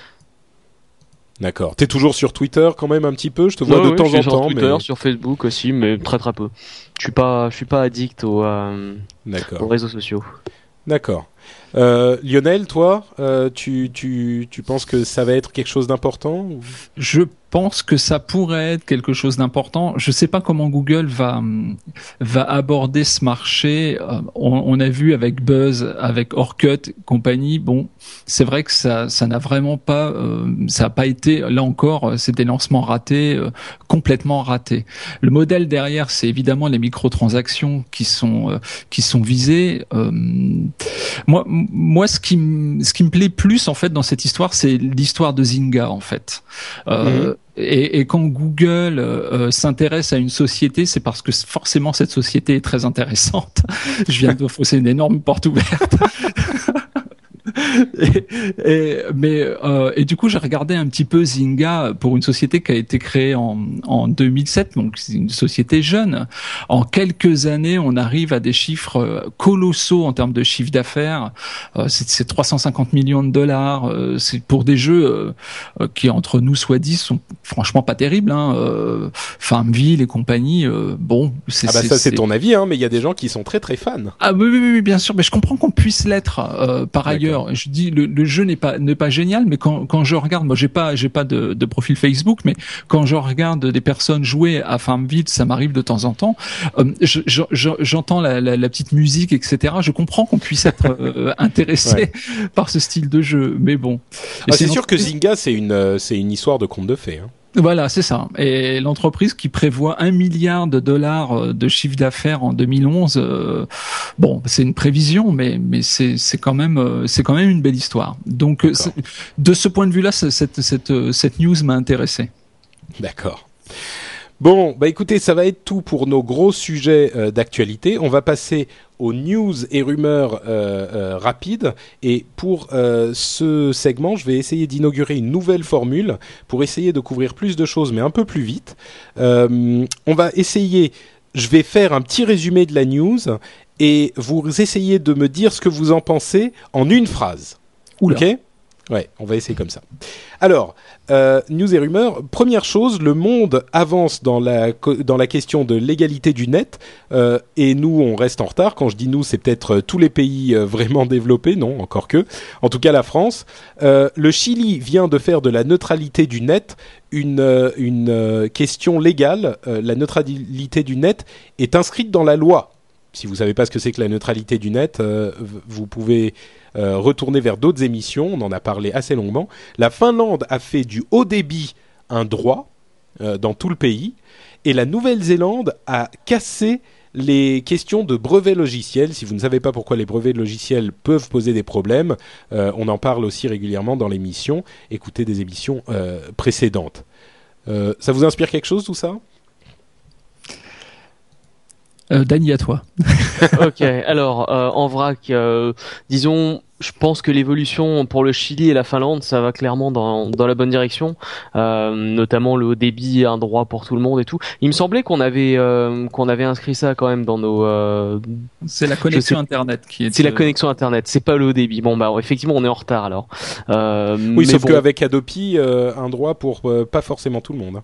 D'accord. T'es toujours sur Twitter quand même un petit peu, je te vois ouais, de ouais, temps je suis en sur temps. Twitter, mais... sur Facebook aussi, mais très très peu. Je suis pas, je suis pas addict aux, euh, aux réseaux sociaux. D'accord. Euh, Lionel, toi, euh, tu, tu, tu penses que ça va être quelque chose d'important ou... Je pense que ça pourrait être quelque chose d'important. Je sais pas comment Google va va aborder ce marché. On, on a vu avec Buzz, avec Orkut, compagnie. Bon, c'est vrai que ça ça n'a vraiment pas, euh, ça a pas été. Là encore, c'est des lancements ratés, euh, complètement ratés. Le modèle derrière, c'est évidemment les microtransactions qui sont euh, qui sont visées. Euh, moi, moi, ce qui me ce qui me plaît plus en fait dans cette histoire, c'est l'histoire de Zynga en fait. Euh, mmh. Et, et quand Google euh, s'intéresse à une société, c'est parce que forcément cette société est très intéressante. Je viens de fausser une énorme porte ouverte. et, et, mais euh, et du coup j'ai regardé un petit peu Zynga pour une société qui a été créée en, en deux mille sept, donc c'est une société jeune. En quelques années, on arrive à des chiffres colossaux en termes de chiffre d'affaires. Euh, c'est, c'est trois cent cinquante millions de dollars. Euh, c'est pour des jeux euh, qui entre nous soit dit sont franchement pas terribles. Hein. Euh, Farmville et compagnie. Euh, bon, c'est, ah bah c'est, ça c'est, c'est ton avis, hein, mais il y a des gens qui sont très très fans. Ah oui oui oui bien sûr, mais je comprends qu'on puisse l'être euh, par D'accord. ailleurs. Je dis le, le jeu n'est pas n'est pas génial, mais quand quand je regarde, moi j'ai pas j'ai pas de, de profil Facebook, mais quand je regarde des personnes jouer à Farmville, ça m'arrive de temps en temps. Euh, je, je, je, j'entends la, la, la petite musique, et cetera. Je comprends qu'on puisse être euh, intéressé ouais. par ce style de jeu, mais bon. Ah, c'est, c'est sûr que Zynga c'est une c'est une histoire de conte de fées. Hein. Voilà, c'est ça. Et l'entreprise qui prévoit un milliard de dollars de chiffre d'affaires en deux mille onze, euh, bon, c'est une prévision, mais mais c'est c'est quand même c'est quand même une belle histoire. Donc de ce point de vue-là, cette cette cette news m'a intéressé. D'accord. Bon, bah écoutez, ça va être tout pour nos gros sujets euh, d'actualité. On va passer aux news et rumeurs euh, euh, rapides. Et pour euh, ce segment, je vais essayer d'inaugurer une nouvelle formule pour essayer de couvrir plus de choses, mais un peu plus vite. Euh, on va essayer, je vais faire un petit résumé de la news et vous essayez de me dire ce que vous en pensez en une phrase. Oula. Ok ? Ouais, on va essayer comme ça. Alors, euh, news et rumeurs. Première chose, le monde avance dans la dans la question de l'égalité du net, euh, et nous, on reste en retard. Quand je dis nous, c'est peut-être tous les pays euh, vraiment développés, non, encore que. En tout cas, la France. Euh, le Chili vient de faire de la neutralité du net une euh, une euh, question légale. Euh, la neutralité du net est inscrite dans la loi. Si vous savez pas ce que c'est que la neutralité du net, euh, vous pouvez euh, retourner vers d'autres émissions. On en a parlé assez longuement. La Finlande a fait du haut débit un droit euh, dans tout le pays, et la Nouvelle-Zélande a cassé les questions de brevets logiciels. Si vous ne savez pas pourquoi les brevets logiciels peuvent poser des problèmes, euh, on en parle aussi régulièrement dans l'émission. Écoutez des émissions euh, précédentes. Euh, ça vous inspire quelque chose tout ça ? Euh, Dany, à toi. Ok, alors euh, en vrac, euh, disons, je pense que l'évolution pour le Chili et la Finlande, ça va clairement dans dans la bonne direction, euh, notamment le haut débit, un droit pour tout le monde et tout. Il me semblait qu'on avait euh, qu'on avait inscrit ça quand même dans nos. Euh, c'est la connexion internet qui est. C'est la connexion internet, c'est pas le haut débit. Bon bah effectivement, on est en retard alors. Euh, oui, sauf bon. qu'avec Adopi, euh, un droit pour euh, pas forcément tout le monde.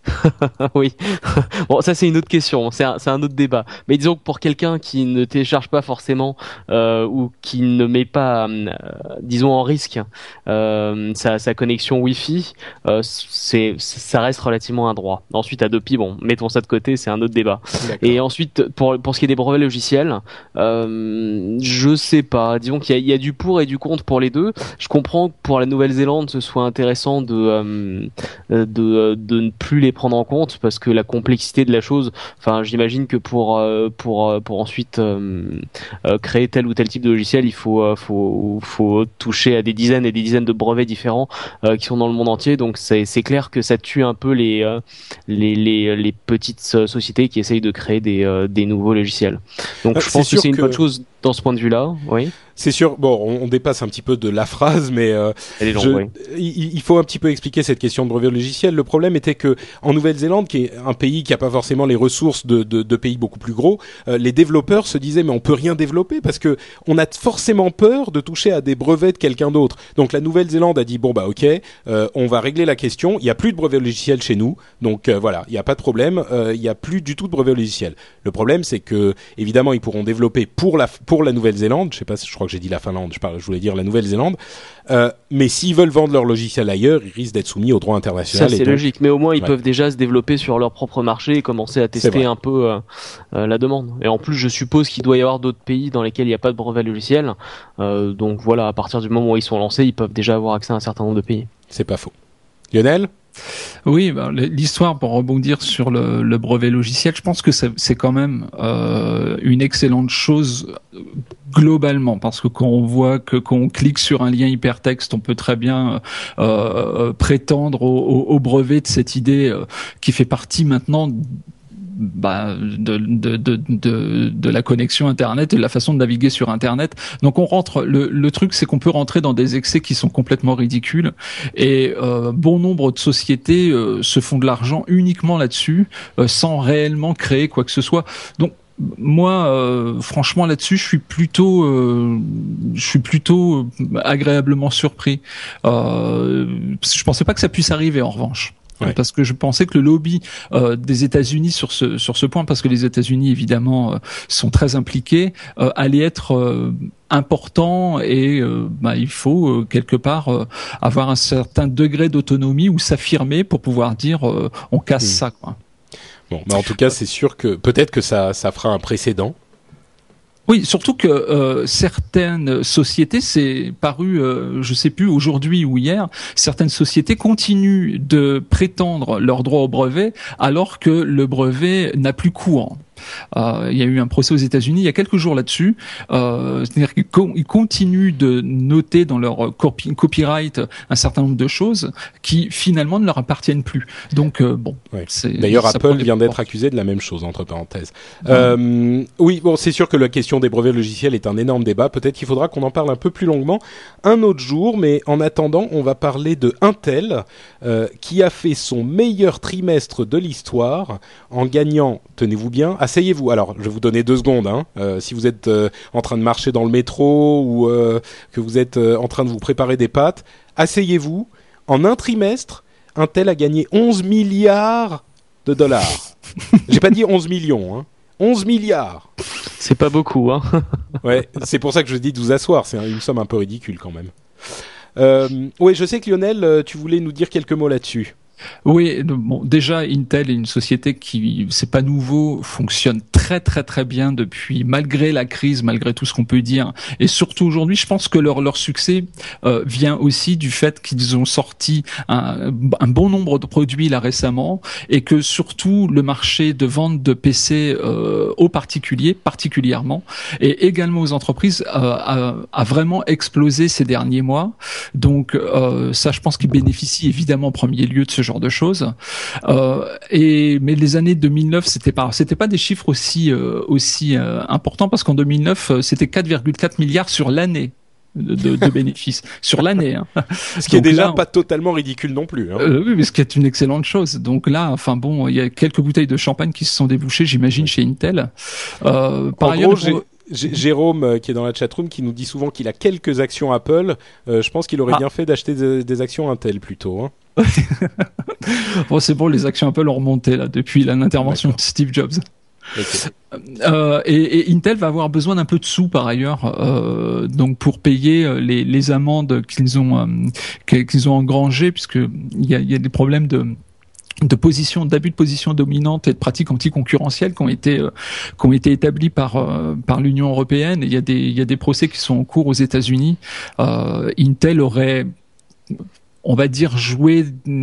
Oui, bon ça c'est une autre question, c'est un, c'est un autre débat. Mais disons que pour quelqu'un qui ne télécharge pas forcément euh, ou qui ne met pas, euh, disons en risque euh, sa, sa connexion Wi-Fi, euh, c'est ça reste relativement un droit. Ensuite Adopi, bon, mettons ça de côté, c'est un autre débat. D'accord. Et ensuite pour pour ce qui est des brevets logiciels, euh, je sais pas. Disons qu'il y a, il y a du pour et du contre pour les deux. Je comprends que pour la Nouvelle-Zélande ce soit intéressant de euh, de de ne plus les prendre en compte parce que la complexité de la chose, enfin j'imagine que pour euh, pour euh, pour ensuite euh, euh, créer tel ou tel type de logiciel, il faut euh, faut faut toucher à des dizaines et des dizaines de brevets différents euh, qui sont dans le monde entier, donc c'est c'est clair que ça tue un peu les euh, les les les petites sociétés qui essayent de créer des euh, des nouveaux logiciels. Donc euh, je pense que c'est une que... bonne chose dans ce point de vue-là, oui. C'est sûr, bon, on, on dépasse un petit peu de la phrase, mais euh, Elle est longue, je, oui. il, il faut un petit peu expliquer cette question de brevet logiciel. Le problème était que en Nouvelle-Zélande, qui est un pays qui a pas forcément les ressources de, de, de pays beaucoup plus gros, euh, les développeurs se disaient mais on peut rien développer parce que on a forcément peur de toucher à des brevets de quelqu'un d'autre. Donc la Nouvelle-Zélande a dit bon bah ok, euh, on va régler la question. Il y a plus de brevets logiciels chez nous, donc euh, voilà, il y a pas de problème. Euh, il y a plus du tout de brevets logiciels. Le problème c'est que évidemment ils pourront développer pour la pour la Nouvelle-Zélande. Je sais pas, je crois que j'ai dit la Finlande, je, parle, je voulais dire la Nouvelle-Zélande, euh, mais s'ils veulent vendre leur logiciel ailleurs, ils risquent d'être soumis au droit international. Ça c'est donc... logique, mais au moins ils ouais. peuvent déjà se développer sur leur propre marché et commencer à tester un peu euh, euh, la demande. Et en plus je suppose qu'il doit y avoir d'autres pays dans lesquels il n'y a pas de brevet logiciel, euh, donc voilà, à partir du moment où ils sont lancés, ils peuvent déjà avoir accès à un certain nombre de pays. C'est pas faux. Lionel ? Oui, bah, l'histoire, pour rebondir sur le, le brevet logiciel, je pense que ça, c'est quand même euh, une excellente chose globalement, parce que quand on voit que quand on clique sur un lien hypertexte, on peut très bien euh, prétendre au, au, au brevet de cette idée euh, qui fait partie maintenant bah, de, de, de, de, de la connexion Internet et de la façon de naviguer sur Internet. Donc on rentre, le, le truc c'est qu'on peut rentrer dans des excès qui sont complètement ridicules et euh, bon nombre de sociétés euh, se font de l'argent uniquement là-dessus euh, sans réellement créer quoi que ce soit. Donc moi, euh, franchement, là-dessus, je suis plutôt, euh, je suis plutôt agréablement surpris. Euh, je pensais pas que ça puisse arriver, en revanche. Ouais. Parce que je pensais que le lobby euh, des États-Unis sur ce sur ce point, parce que les États-Unis évidemment euh, sont très impliqués, euh, allait être euh, important et euh, bah, il faut euh, quelque part euh, avoir un certain degré d'autonomie ou s'affirmer pour pouvoir dire euh, on casse mmh. ça quoi. Bon, bah en tout cas c'est sûr que peut-être que ça ça fera un précédent. Oui, surtout que euh, certaines sociétés, c'est paru, euh, je sais plus aujourd'hui ou hier, certaines sociétés continuent de prétendre leur droit au brevet alors que le brevet n'a plus cours. Euh, il y a eu un procès aux États-Unis il y a quelques jours là-dessus. Euh, c'est-à-dire qu'ils co- ils continuent de noter dans leur copy- copyright un certain nombre de choses qui finalement ne leur appartiennent plus. Donc euh, bon. Ouais. C'est, D'ailleurs, Apple vient d'être accusé de la même chose entre parenthèses. Mmh. Euh, oui, bon, c'est sûr que la question des brevets logiciels est un énorme débat. Peut-être qu'il faudra qu'on en parle un peu plus longuement un autre jour. Mais en attendant, on va parler de Intel euh, qui a fait son meilleur trimestre de l'histoire en gagnant, tenez-vous bien, asseyez-vous. Alors, je vais vous donner deux secondes. Hein. Euh, si vous êtes euh, en train de marcher dans le métro ou euh, que vous êtes euh, en train de vous préparer des pâtes, asseyez-vous. En un trimestre, Intel a gagné onze milliards de dollars. J'ai pas dit onze millions. Hein. onze milliards. C'est pas beaucoup. Hein. Ouais, c'est pour ça que je dis de vous asseoir. C'est une somme un peu ridicule quand même. Euh, oui, je sais que Lionel, tu voulais nous dire quelques mots là-dessus. Oui, bon, déjà Intel est une société qui, c'est pas nouveau, fonctionne très très très très bien depuis, malgré la crise, malgré tout ce qu'on peut dire. Et surtout aujourd'hui, je pense que leur leur succès euh, vient aussi du fait qu'ils ont sorti un, un bon nombre de produits là récemment, et que surtout le marché de vente de P C euh, aux particuliers, particulièrement, et également aux entreprises, euh, a, a vraiment explosé ces derniers mois. Donc euh, ça, je pense qu'ils bénéficient évidemment en premier lieu de ce genre de choses. Euh, et mais les années deux mille neuf, c'était pas c'était pas des chiffres aussi euh, aussi euh, importants, parce qu'en deux mille neuf, c'était quatre virgule quatre milliards sur l'année de, de, de bénéfices sur l'année. Hein. Ce qui Donc est déjà là, pas totalement ridicule non plus. Hein. Euh, oui, mais ce qui est une excellente chose. Donc là, enfin bon, il y a quelques bouteilles de champagne qui se sont débouchées, j'imagine, chez Intel. Euh, par en ailleurs, gros, j'ai... Jérôme, euh, qui est dans la chatroom, qui nous dit souvent qu'il a quelques actions Apple. Euh, je pense qu'il aurait ah. bien fait d'acheter de, des actions Intel plutôt. Hein. Bon, c'est bon, les actions Apple ont remonté là depuis l'intervention de Steve Jobs. Okay. Euh, et, et Intel va avoir besoin d'un peu de sous par ailleurs, euh, donc pour payer les, les amendes qu'ils ont euh, qu'ils ont engrangées, puisque il y a, il y a des problèmes de de position, d'abus de position dominante et de pratiques anticoncurrentielles qui ont été euh, qui ont été établis par euh, par l'Union européenne. Et il y a des il y a des procès qui sont en cours aux États-Unis. Euh, Intel aurait, on va dire, joué,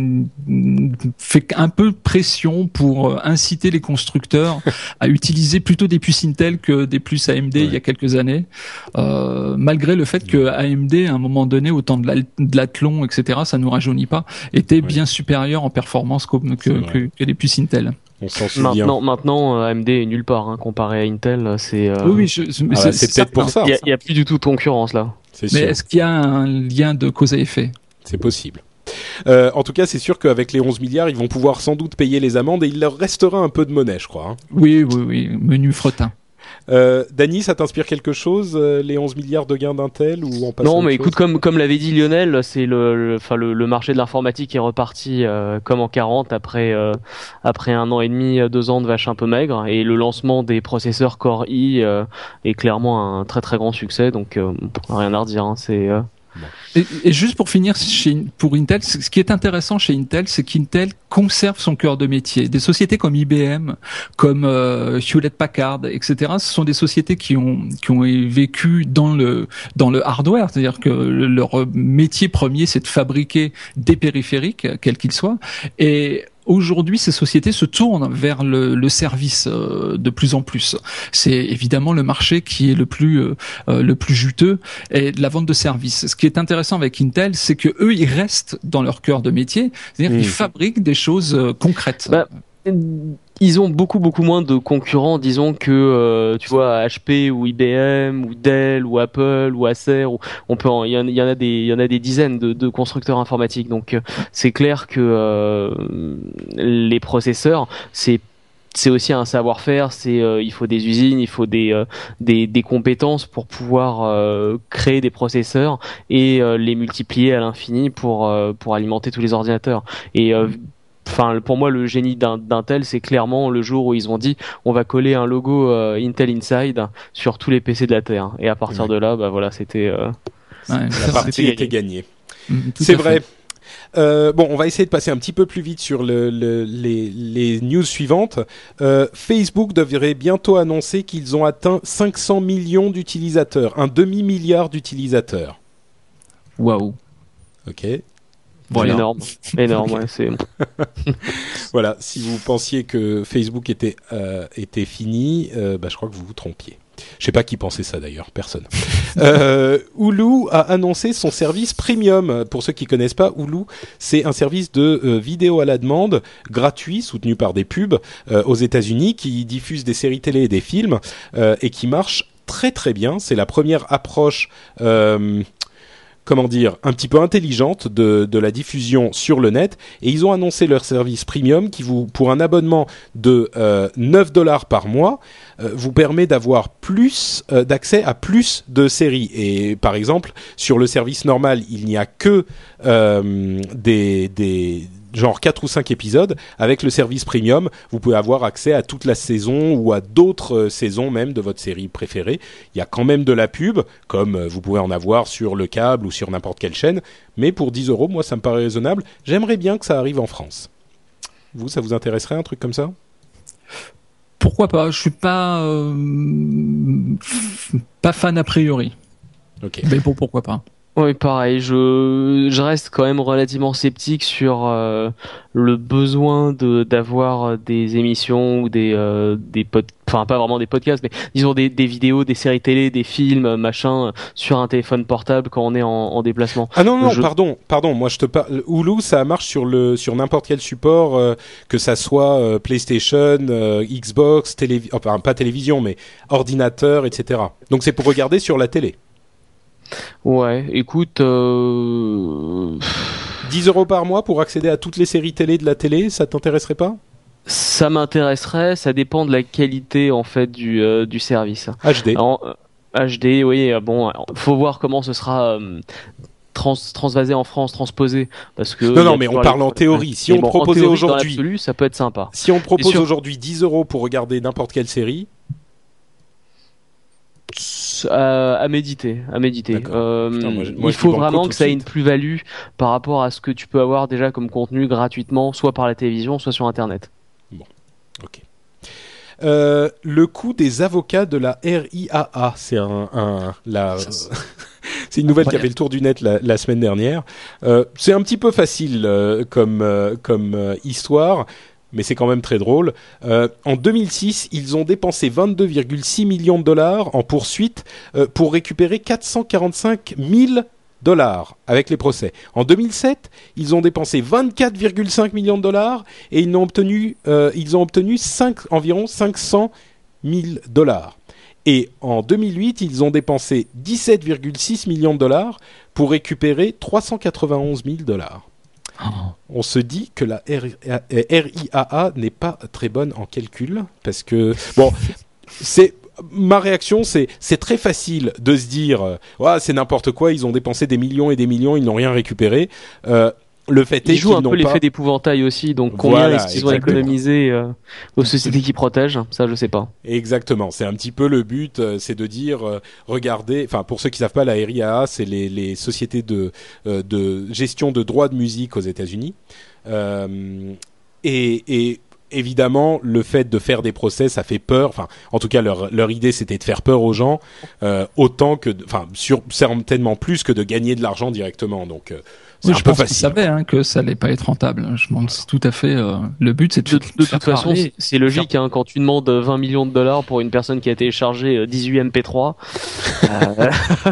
fait un peu pression pour inciter les constructeurs à utiliser plutôt des puces Intel que des puces A M D ouais. il y a quelques années, euh, malgré le fait que A M D, à un moment donné, au temps de, la, de l'Athlon, et cetera, ça nous rajeunit pas, était ouais. bien supérieur en performance que, que, que, que les puces Intel. On s'en souvient. Maintenant, maintenant, A M D est nulle part, hein, comparé à Intel. C'est, euh... oui, oui, je, mais ah c'est, c'est, c'est peut-être pour ça. Il y, y a plus du tout de concurrence là. C'est mais sûr. Est-ce qu'il y a un lien de cause à effet? C'est possible. Euh, en tout cas, c'est sûr qu'avec les onze milliards, ils vont pouvoir sans doute payer les amendes et il leur restera un peu de monnaie, je crois. Hein. Oui, oui, oui, menu fretin. Euh, Dany, ça t'inspire quelque chose, euh, les onze milliards de gains d'Intel, ou on passe Non, mais écoute, comme comme l'avait dit Lionel, c'est le, enfin le, le, le marché de l'informatique est reparti euh, comme en quarante après euh, après un an et demi, deux ans de vache un peu maigre, et le lancement des processeurs Core i euh, est clairement un très très grand succès, donc euh, rien à redire. Hein, c'est euh... Et, et juste pour finir, chez, pour Intel, ce qui est intéressant chez Intel, c'est qu'Intel conserve son cœur de métier. Des sociétés comme I B M, comme euh, Hewlett-Packard, et cetera, ce sont des sociétés qui ont qui ont vécu dans le dans le hardware, c'est-à-dire que le, leur métier premier, c'est de fabriquer des périphériques, quels qu'ils soient, et aujourd'hui, ces sociétés se tournent vers le, le service euh, de plus en plus. C'est évidemment le marché qui est le plus euh, le plus juteux, et de la vente de services. Ce qui est intéressant avec Intel, c'est que eux, ils restent dans leur cœur de métier, c'est-à-dire mmh. qu'ils fabriquent des choses euh, concrètes. Bah, ils ont beaucoup beaucoup moins de concurrents, disons, que euh, tu vois, H P ou I B M ou Dell ou Apple ou Acer. Ou on peut, il y, y en a des, il y en a des dizaines de, de constructeurs informatiques. Donc euh, c'est clair que euh, les processeurs, c'est c'est aussi un savoir-faire, c'est euh, il faut des usines, il faut des euh, des, des compétences pour pouvoir euh, créer des processeurs et euh, les multiplier à l'infini pour euh, pour alimenter tous les ordinateurs. Et euh, Enfin, pour moi, le génie d'un, d'Intel, c'est clairement le jour où ils ont dit on va coller un logo euh, Intel Inside sur tous les P C de la Terre. Et à partir ouais. de là, bah voilà, c'était euh, ouais, la partie était gagnée. Mmh, c'est vrai. Euh, bon, on va essayer de passer un petit peu plus vite sur le, le, les, les news suivantes. Euh, Facebook devrait bientôt annoncer qu'ils ont atteint cinq cents millions d'utilisateurs, un demi-milliard d'utilisateurs. Waouh. Ok. Voilà. Énorme, énorme, ouais, c'est. Voilà, si vous pensiez que Facebook était euh, était fini, euh, bah je crois que vous vous trompiez. Je sais pas qui pensait ça d'ailleurs, personne. euh, Hulu a annoncé son service premium. Pour ceux qui connaissent pas, Hulu, c'est un service de euh, vidéo à la demande gratuit, soutenu par des pubs euh, aux États-Unis, qui diffuse des séries télé et des films euh, et qui marche très très bien. C'est la première approche. Euh, comment dire, un petit peu intelligente de, de la diffusion sur le net, et ils ont annoncé leur service premium qui vous, pour un abonnement de euh, neuf dollars par mois, euh, vous permet d'avoir plus euh, d'accès à plus de séries. Et par exemple, sur le service normal, il n'y a que euh, des des genre quatre ou cinq épisodes. Avec le service premium, vous pouvez avoir accès à toute la saison ou à d'autres euh, saisons même de votre série préférée. Il y a quand même de la pub, comme euh, vous pouvez en avoir sur le câble ou sur n'importe quelle chaîne, mais pour dix euros, moi ça me paraît raisonnable. J'aimerais bien que ça arrive en France. Vous, ça vous intéresserait un truc comme ça ? Pourquoi pas? Je suis pas euh, pas fan a priori. Ok. Mais bon, pourquoi pas? Oui, pareil. Je je reste quand même relativement sceptique sur euh, le besoin de d'avoir des émissions ou des euh, des pod, enfin pas vraiment des podcasts, mais disons des des vidéos, des séries télé, des films, machin, sur un téléphone portable quand on est en, en déplacement. Ah non non, je... pardon, pardon. Moi je te parle. Hulu, ça marche sur le sur n'importe quel support, euh, que ça soit euh, PlayStation, euh, Xbox, télé, enfin pas télévision, mais ordinateur, et cetera. Donc c'est pour regarder sur la télé. Ouais, écoute, euh... dix euros par mois pour accéder à toutes les séries télé de la télé, ça t'intéresserait pas? Ça m'intéresserait, ça dépend de la qualité en fait du euh, du service. H D. En, euh, H D, oui, bon, faut voir comment ce sera euh, trans transvasé en France, transposé, parce que non non, mais on parle en théorie. Si on bon, proposait théorie, aujourd'hui, dans l'absolu, ça peut être sympa. Si on propose sur... aujourd'hui dix euros pour regarder n'importe quelle série. À, à méditer, à méditer. Euh, Putain, moi, moi, il faut vraiment que ça ait une plus-value par rapport à ce que tu peux avoir déjà comme contenu gratuitement, soit par la télévision, soit sur Internet. Bon, ok. Euh, le coût des avocats de la R I A A, c'est un, un la, c'est une nouvelle qui a fait le tour du net la, la semaine dernière. Euh, c'est un petit peu facile euh, comme euh, comme euh, histoire. Mais c'est quand même très drôle. Euh, en deux mille six, ils ont dépensé vingt-deux virgule six millions de dollars en poursuite euh, pour récupérer quatre cent quarante-cinq mille dollars avec les procès. En deux mille sept, ils ont dépensé vingt-quatre virgule cinq millions de dollars et ils ont obtenu, euh, ils ont obtenu cinq, environ cinq cent mille dollars. Et en deux mille huit, ils ont dépensé dix-sept virgule six millions de dollars pour récupérer trois cent quatre-vingt-onze mille dollars. On se dit que la R I A A n'est pas très bonne en calcul parce que bon, c'est ma réaction, c'est c'est très facile de se dire ouais, c'est n'importe quoi, ils ont dépensé des millions et des millions, ils n'ont rien récupéré. Euh, le fait ils est jouent qu'ils un n'ont peu pas... l'effet d'épouvantail aussi, donc combien voilà, est-ce qu'ils ont économisé euh, aux sociétés qui protègent, ça je sais pas. Exactement, c'est un petit peu le but, euh, c'est de dire euh, regardez, enfin pour ceux qui savent pas, la R I A A c'est les les sociétés de euh, de gestion de droits de musique aux États-Unis, euh, et et évidemment, le fait de faire des procès, ça fait peur. Enfin, en tout cas, leur leur idée, c'était de faire peur aux gens, euh, autant que, enfin, sur certainement plus que de gagner de l'argent directement. Donc, euh, c'est oui, un je peu pense facile. qu'ils savaient hein, que ça allait pas être rentable. Je pense tout à fait. Euh, le but, c'est de, de, de, de toute façon, parler, c'est logique. Hein, quand tu demandes vingt millions de dollars pour une personne qui a téléchargé dix-huit M P trois. euh...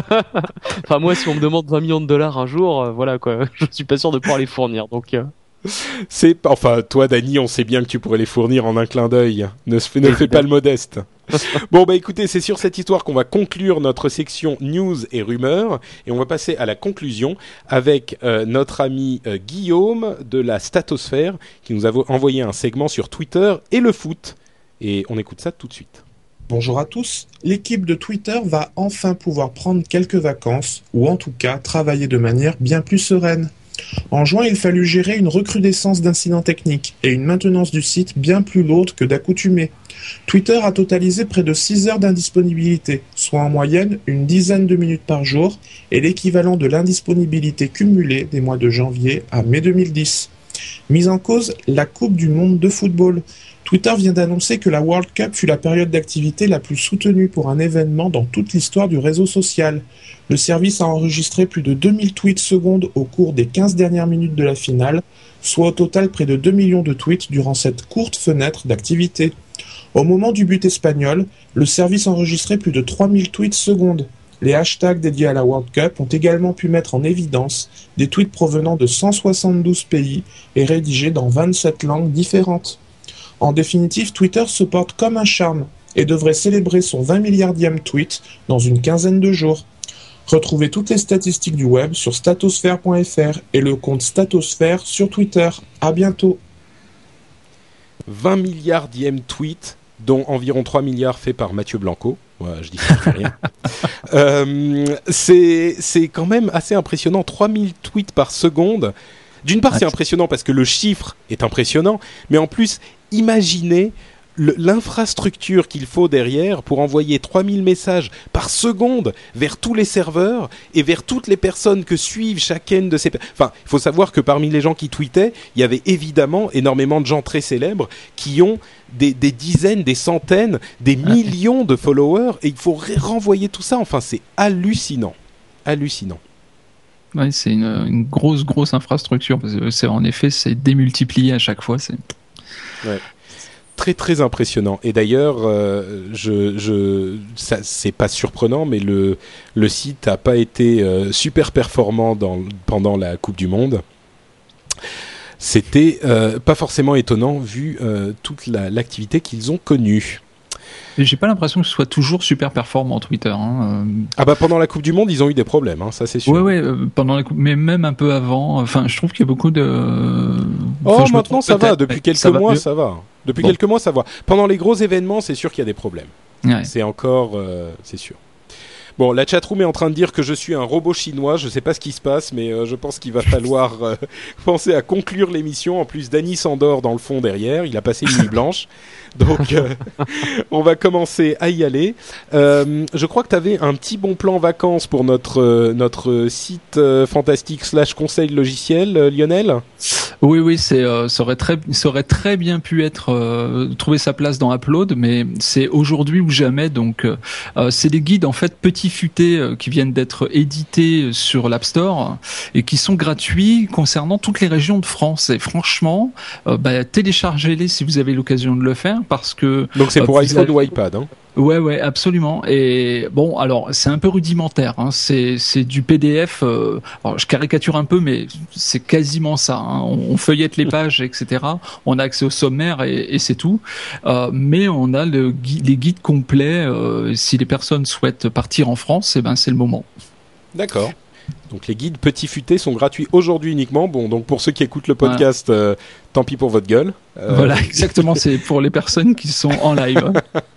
enfin, moi, si on me demande vingt millions de dollars un jour, euh, voilà quoi, je suis pas sûr de pouvoir les fournir. Donc. Euh... C'est enfin toi Dany, on sait bien que tu pourrais les fournir en un clin d'œil. Ne se ne fais pas le modeste. Bon bah écoutez, c'est sur cette histoire qu'on va conclure notre section news et rumeurs et on va passer à la conclusion avec euh, notre ami euh, Guillaume de la Statosphère qui nous a envoyé un segment sur Twitter et le foot et on écoute ça tout de suite. Bonjour à tous, l'équipe de Twitter va enfin pouvoir prendre quelques vacances ou en tout cas travailler de manière bien plus sereine. En juin, il fallut gérer une recrudescence d'incidents techniques et une maintenance du site bien plus lourde que d'accoutumée. Twitter a totalisé près de six heures d'indisponibilité, soit en moyenne une dizaine de minutes par jour, et l'équivalent de l'indisponibilité cumulée des mois de janvier à mai deux mille dix. Mise en cause, la Coupe du monde de football. Twitter vient d'annoncer que la World Cup fut la période d'activité la plus soutenue pour un événement dans toute l'histoire du réseau social. Le service a enregistré plus de deux mille tweets secondes au cours des quinze dernières minutes de la finale, soit au total près de deux millions de tweets durant cette courte fenêtre d'activité. Au moment du but espagnol, le service enregistrait plus de trois mille tweets secondes. Les hashtags dédiés à la World Cup ont également pu mettre en évidence des tweets provenant de cent soixante-douze pays et rédigés dans vingt-sept langues différentes. En définitive, Twitter se porte comme un charme et devrait célébrer son vingt milliardième tweet dans une quinzaine de jours. Retrouvez toutes les statistiques du web sur statosphère point f r et le compte Statosphère sur Twitter. À bientôt. vingt milliardième tweet, dont environ trois milliards faits par Mathieu Blanco. Ouais, je dis ça, je fais rien. euh, c'est, c'est quand même assez impressionnant. trois mille tweets par seconde. D'une part, c'est impressionnant parce que le chiffre est impressionnant, mais en plus, imaginez le, l'infrastructure qu'il faut derrière pour envoyer trois mille messages par seconde vers tous les serveurs et vers toutes les personnes que suivent chacune de ces... Enfin, il faut savoir que parmi les gens qui tweetaient, il y avait évidemment énormément de gens très célèbres qui ont des, des dizaines, des centaines, des millions de followers et il faut renvoyer tout ça. Enfin, c'est hallucinant, hallucinant. Ouais, c'est une, une grosse, grosse infrastructure. Parce que c'est, en effet, c'est démultiplié à chaque fois. C'est... Ouais. Très, très impressionnant. Et d'ailleurs, euh, je, je, ça, c'est pas surprenant, mais le, le site n'a pas été euh, super performant dans, pendant la Coupe du Monde. C'était euh, pas forcément étonnant vu euh, toute la, l'activité qu'ils ont connue. Et j'ai pas l'impression que ce soit toujours super performant Twitter. Hein. Ah bah pendant la Coupe du Monde, ils ont eu des problèmes, hein, ça c'est sûr. Ouais ouais, euh, pendant la Coupe, mais même un peu avant. Enfin, je trouve qu'il y a beaucoup de. Oh, enfin, maintenant ça va. Depuis quelques ça mois, va ça va. Depuis bon. quelques mois, ça va. Pendant les gros événements, c'est sûr qu'il y a des problèmes. Ouais. C'est encore, euh, c'est sûr. Bon, la chatroom est en train de dire que je suis un robot chinois. Je sais pas ce qui se passe, mais euh, je pense qu'il va falloir euh, penser à conclure l'émission. En plus, Dany s'endort dans le fond derrière. Il a passé une nuit blanche. Donc, euh, on va commencer à y aller. Euh, je crois que tu avais un petit bon plan vacances pour notre, euh, notre site euh, fantastique slash conseil logiciel, euh, Lionel. Oui, oui, c'est, euh, ça, aurait très, ça aurait très bien pu être euh, trouver sa place dans Upload, mais c'est aujourd'hui ou jamais. Donc, euh, c'est des guides en fait petits futés euh, qui viennent d'être édités sur l'App Store et qui sont gratuits concernant toutes les régions de France. Et franchement, euh, bah, téléchargez-les si vous avez l'occasion de le faire. Parce que donc c'est pour euh, iPhone avez... ou iPad, hein. Ouais, ouais, absolument. Et bon, alors c'est un peu rudimentaire. Hein. C'est c'est du P D F. Euh, alors, je caricature un peu, mais c'est quasiment ça. Hein. On, on feuillette les pages, et cetera. On a accès au sommaire et, et c'est tout. Euh, mais on a le gui- les guides complets. Euh, si les personnes souhaitent partir en France, eh ben c'est le moment. D'accord. Donc les guides petits futés sont gratuits aujourd'hui uniquement. Bon, donc pour ceux qui écoutent le podcast, voilà. euh, tant pis pour votre gueule. Euh... Voilà, exactement. C'est pour les personnes qui sont en live.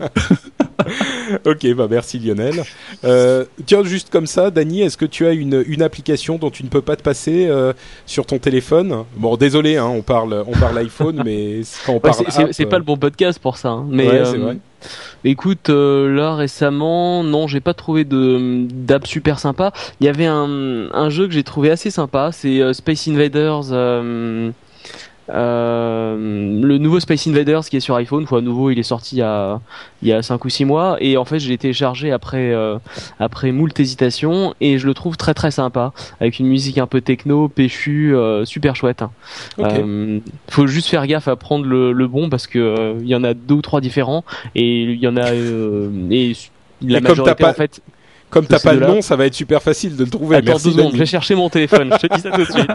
Ok, bah merci Lionel. Euh, tiens, juste comme ça, Dany, est-ce que tu as une, une application dont tu ne peux pas te passer euh, sur ton téléphone ? Bon, désolé, hein, on parle on parle iPhone, mais quand on ouais, parle c'est, app, c'est, c'est pas le bon podcast pour ça. Hein. Mais ouais, euh, c'est vrai. Écoute, euh, là récemment, non, j'ai pas trouvé de d'app super sympa. Il y avait un un jeu que j'ai trouvé assez sympa, c'est euh, Space Invaders. Euh, Euh, le nouveau Space Invaders qui est sur iPhone, enfin nouveau, il est sorti il y a il y a cinq ou six mois et en fait je l'ai téléchargé après euh, après moult hésitations et je le trouve très très sympa avec une musique un peu techno, péchu, euh, super chouette. Okay. Euh, faut juste faire gaffe à prendre le, le bon parce que euh, il y en a deux ou trois différents et il y en a euh, et la et majorité pas... en fait. Comme t'as pas le nom, ça va être super facile de le trouver. Attends Merci, deux secondes, je vais chercher mon téléphone, je te dis ça tout de suite.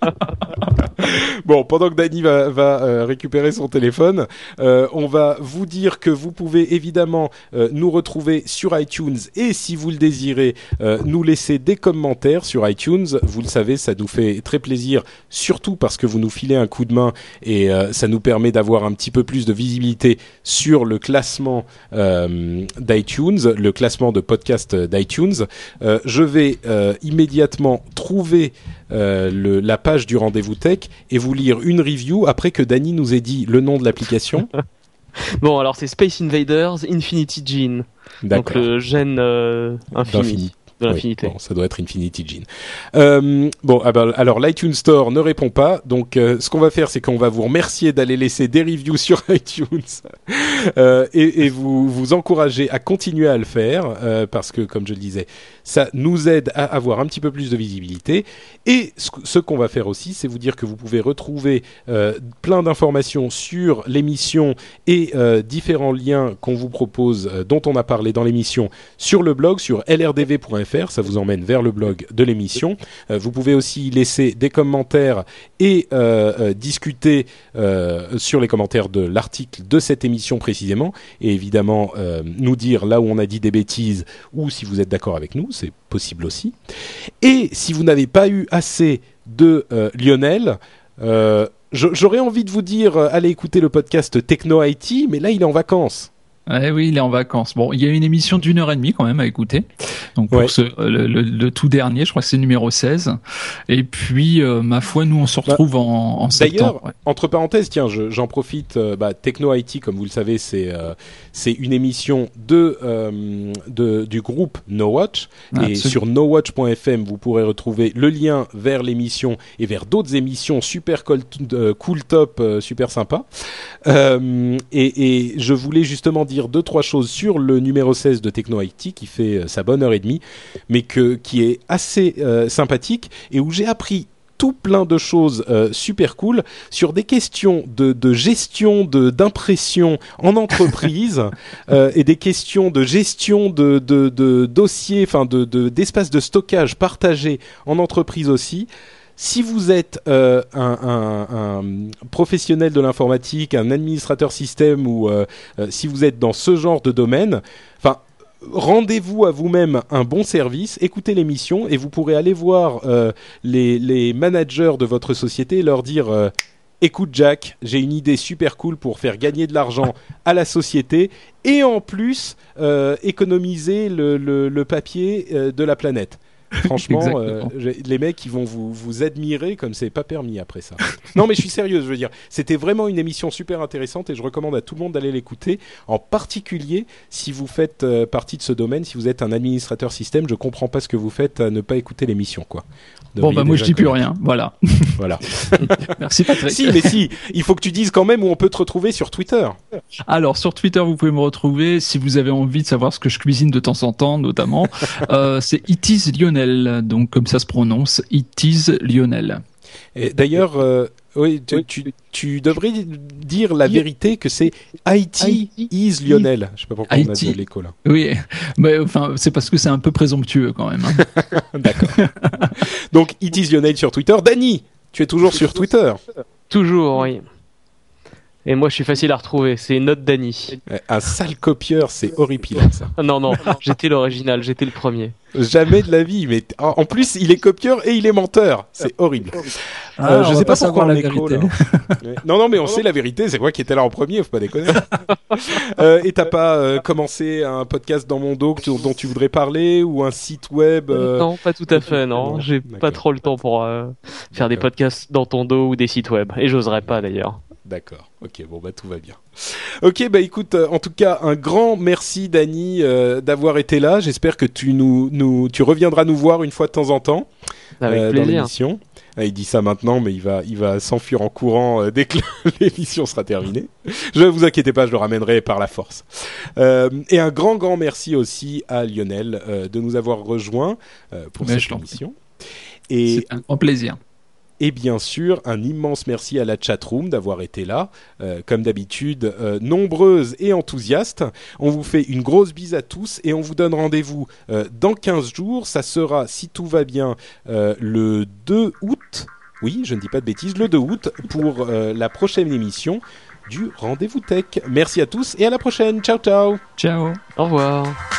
Bon, pendant que Dany va, va euh, récupérer son téléphone, euh, on va vous dire que vous pouvez évidemment euh, nous retrouver sur iTunes et si vous le désirez, euh, nous laisser des commentaires sur iTunes. Vous le savez, ça nous fait très plaisir, surtout parce que vous nous filez un coup de main et euh, ça nous permet d'avoir un petit peu plus de visibilité sur le classement euh, d'iTunes, le classement de podcast d'iTunes. iTunes, euh, je vais euh, immédiatement trouver euh, le, la page du Rendez-vous Tech et vous lire une review après que Dany nous ait dit le nom de l'application. Bon, alors c'est Space Invaders Infinity Gene. D'accord. Donc le gène euh, infini. D'infini. De l'infinité. Oui, bon, ça doit être Infinity Gene. Euh, bon, ah ben, alors l'iTunes Store ne répond pas, donc euh, ce qu'on va faire, c'est qu'on va vous remercier d'aller laisser des reviews sur iTunes euh, et, et vous vous encourager à continuer à le faire euh, parce que, comme je le disais, ça nous aide à avoir un petit peu plus de visibilité. Et ce, ce qu'on va faire aussi, c'est vous dire que vous pouvez retrouver euh, plein d'informations sur l'émission et euh, différents liens qu'on vous propose, euh, dont on a parlé dans l'émission, sur le blog, sur l r d v point f r. Ça vous emmène vers le blog de l'émission. Euh, vous pouvez aussi laisser des commentaires et euh, euh, discuter euh, sur les commentaires de l'article de cette émission précisément. Et évidemment, euh, nous dire là où on a dit des bêtises ou si vous êtes d'accord avec nous, c'est possible aussi. Et si vous n'avez pas eu assez de euh, Lionel, euh, j'aurais envie de vous dire, euh, allez écouter le podcast Techno I T, mais là il est en vacances. Eh oui, il est en vacances. Bon, il y a une émission d'une heure et demie quand même à écouter. Donc pour ouais. ce, le, le, le tout dernier, je crois que c'est numéro seize. Et puis, euh, ma foi, nous on se retrouve bah, en, en septembre. D'ailleurs, ouais. entre parenthèses, tiens, je, j'en profite. Euh, bah, Techno I T, comme vous le savez, c'est euh, c'est une émission de, euh, de du groupe No Watch. Ah, et sur no watch point f m, vous pourrez retrouver le lien vers l'émission et vers d'autres émissions super cool, euh, cool top, euh, super sympa. Euh, et, et je voulais justement dire deux trois choses sur le numéro seize de Techno I T qui fait euh, sa bonne heure et demie, mais que qui est assez euh, sympathique et où j'ai appris tout plein de choses euh, super cool sur des questions de, de gestion de d'impression en entreprise euh, et des questions de gestion de de, de dossiers, enfin de, de d'espaces de stockage partagés en entreprise aussi. Si vous êtes euh, un, un, un professionnel de l'informatique, un administrateur système ou euh, euh, si vous êtes dans ce genre de domaine, enfin, rendez-vous à vous-même un bon service, écoutez l'émission et vous pourrez aller voir euh, les, les managers de votre société et leur dire euh, « Écoute Jack, j'ai une idée super cool pour faire gagner de l'argent à la société et en plus euh, économiser le, le, le papier euh, de la planète. » Franchement, euh, les mecs, ils vont vous, vous admirer comme c'est pas permis après ça. Non, mais je suis sérieux, je veux dire. C'était vraiment une émission super intéressante et je recommande à tout le monde d'aller l'écouter. En particulier, si vous faites euh, partie de ce domaine, si vous êtes un administrateur système, je comprends pas ce que vous faites à ne pas écouter l'émission, quoi. Bon, bah moi je dis plus rien, voilà. Voilà. Merci Patrick. Si, mais si, il faut que tu dises quand même où on peut te retrouver sur Twitter. Alors sur Twitter, vous pouvez me retrouver si vous avez envie de savoir ce que je cuisine de temps en temps, notamment. euh, c'est It is Lionel, donc comme ça se prononce, It is Lionel. Et d'ailleurs, euh, oui, tu, tu, tu devrais dire la vérité que c'est I T is Lionel. Je sais pas pourquoi on a de l'écho là. Oui, mais enfin c'est parce que c'est un peu présomptueux quand même. Hein. D'accord. Donc It is Lionel sur Twitter. Dany, tu es toujours sur Twitter. Toujours, oui. Et moi, je suis facile à retrouver. C'est Note Dany. Un sale copieur, c'est horripilant ça. Non, non, j'étais l'original, j'étais le premier. Jamais de la vie, mais en plus, il est copieur et il est menteur. C'est horrible. Ah, euh, je sais pas pourquoi on est écho là. Non, non, mais on sait la vérité. C'est moi qui étais là en premier, faut pas déconner. euh, et t'as pas euh, commencé un podcast dans mon dos dont tu voudrais parler ou un site web euh... Non, pas tout à fait. Non, j'ai D'accord. pas trop le temps pour euh, faire des podcasts dans ton dos ou des sites web. Et j'oserais pas d'ailleurs. D'accord. Ok, bon bah tout va bien. Ok, bah écoute, euh, en tout cas, un grand merci Dany euh, d'avoir été là. J'espère que tu nous, nous, tu reviendras nous voir une fois de temps en temps Avec euh, plaisir. dans l'émission. Ah, il dit ça maintenant, mais il va, il va s'enfuir en courant euh, dès que l'émission sera terminée. Je vous inquiétez pas, je le ramènerai par la force. Euh, et un grand, grand merci aussi à Lionel euh, de nous avoir rejoints euh, pour mais cette émission. Et c'est un grand plaisir. Et bien sûr, un immense merci à la chatroom d'avoir été là, euh, comme d'habitude, euh, nombreuse et enthousiaste. On vous fait une grosse bise à tous et on vous donne rendez-vous euh, dans quinze jours. Ça sera, si tout va bien, euh, le deux août. Oui, je ne dis pas de bêtises, le deux août pour euh, la prochaine émission du Rendez-vous Tech. Merci à tous et à la prochaine. Ciao, ciao. Ciao. Au revoir.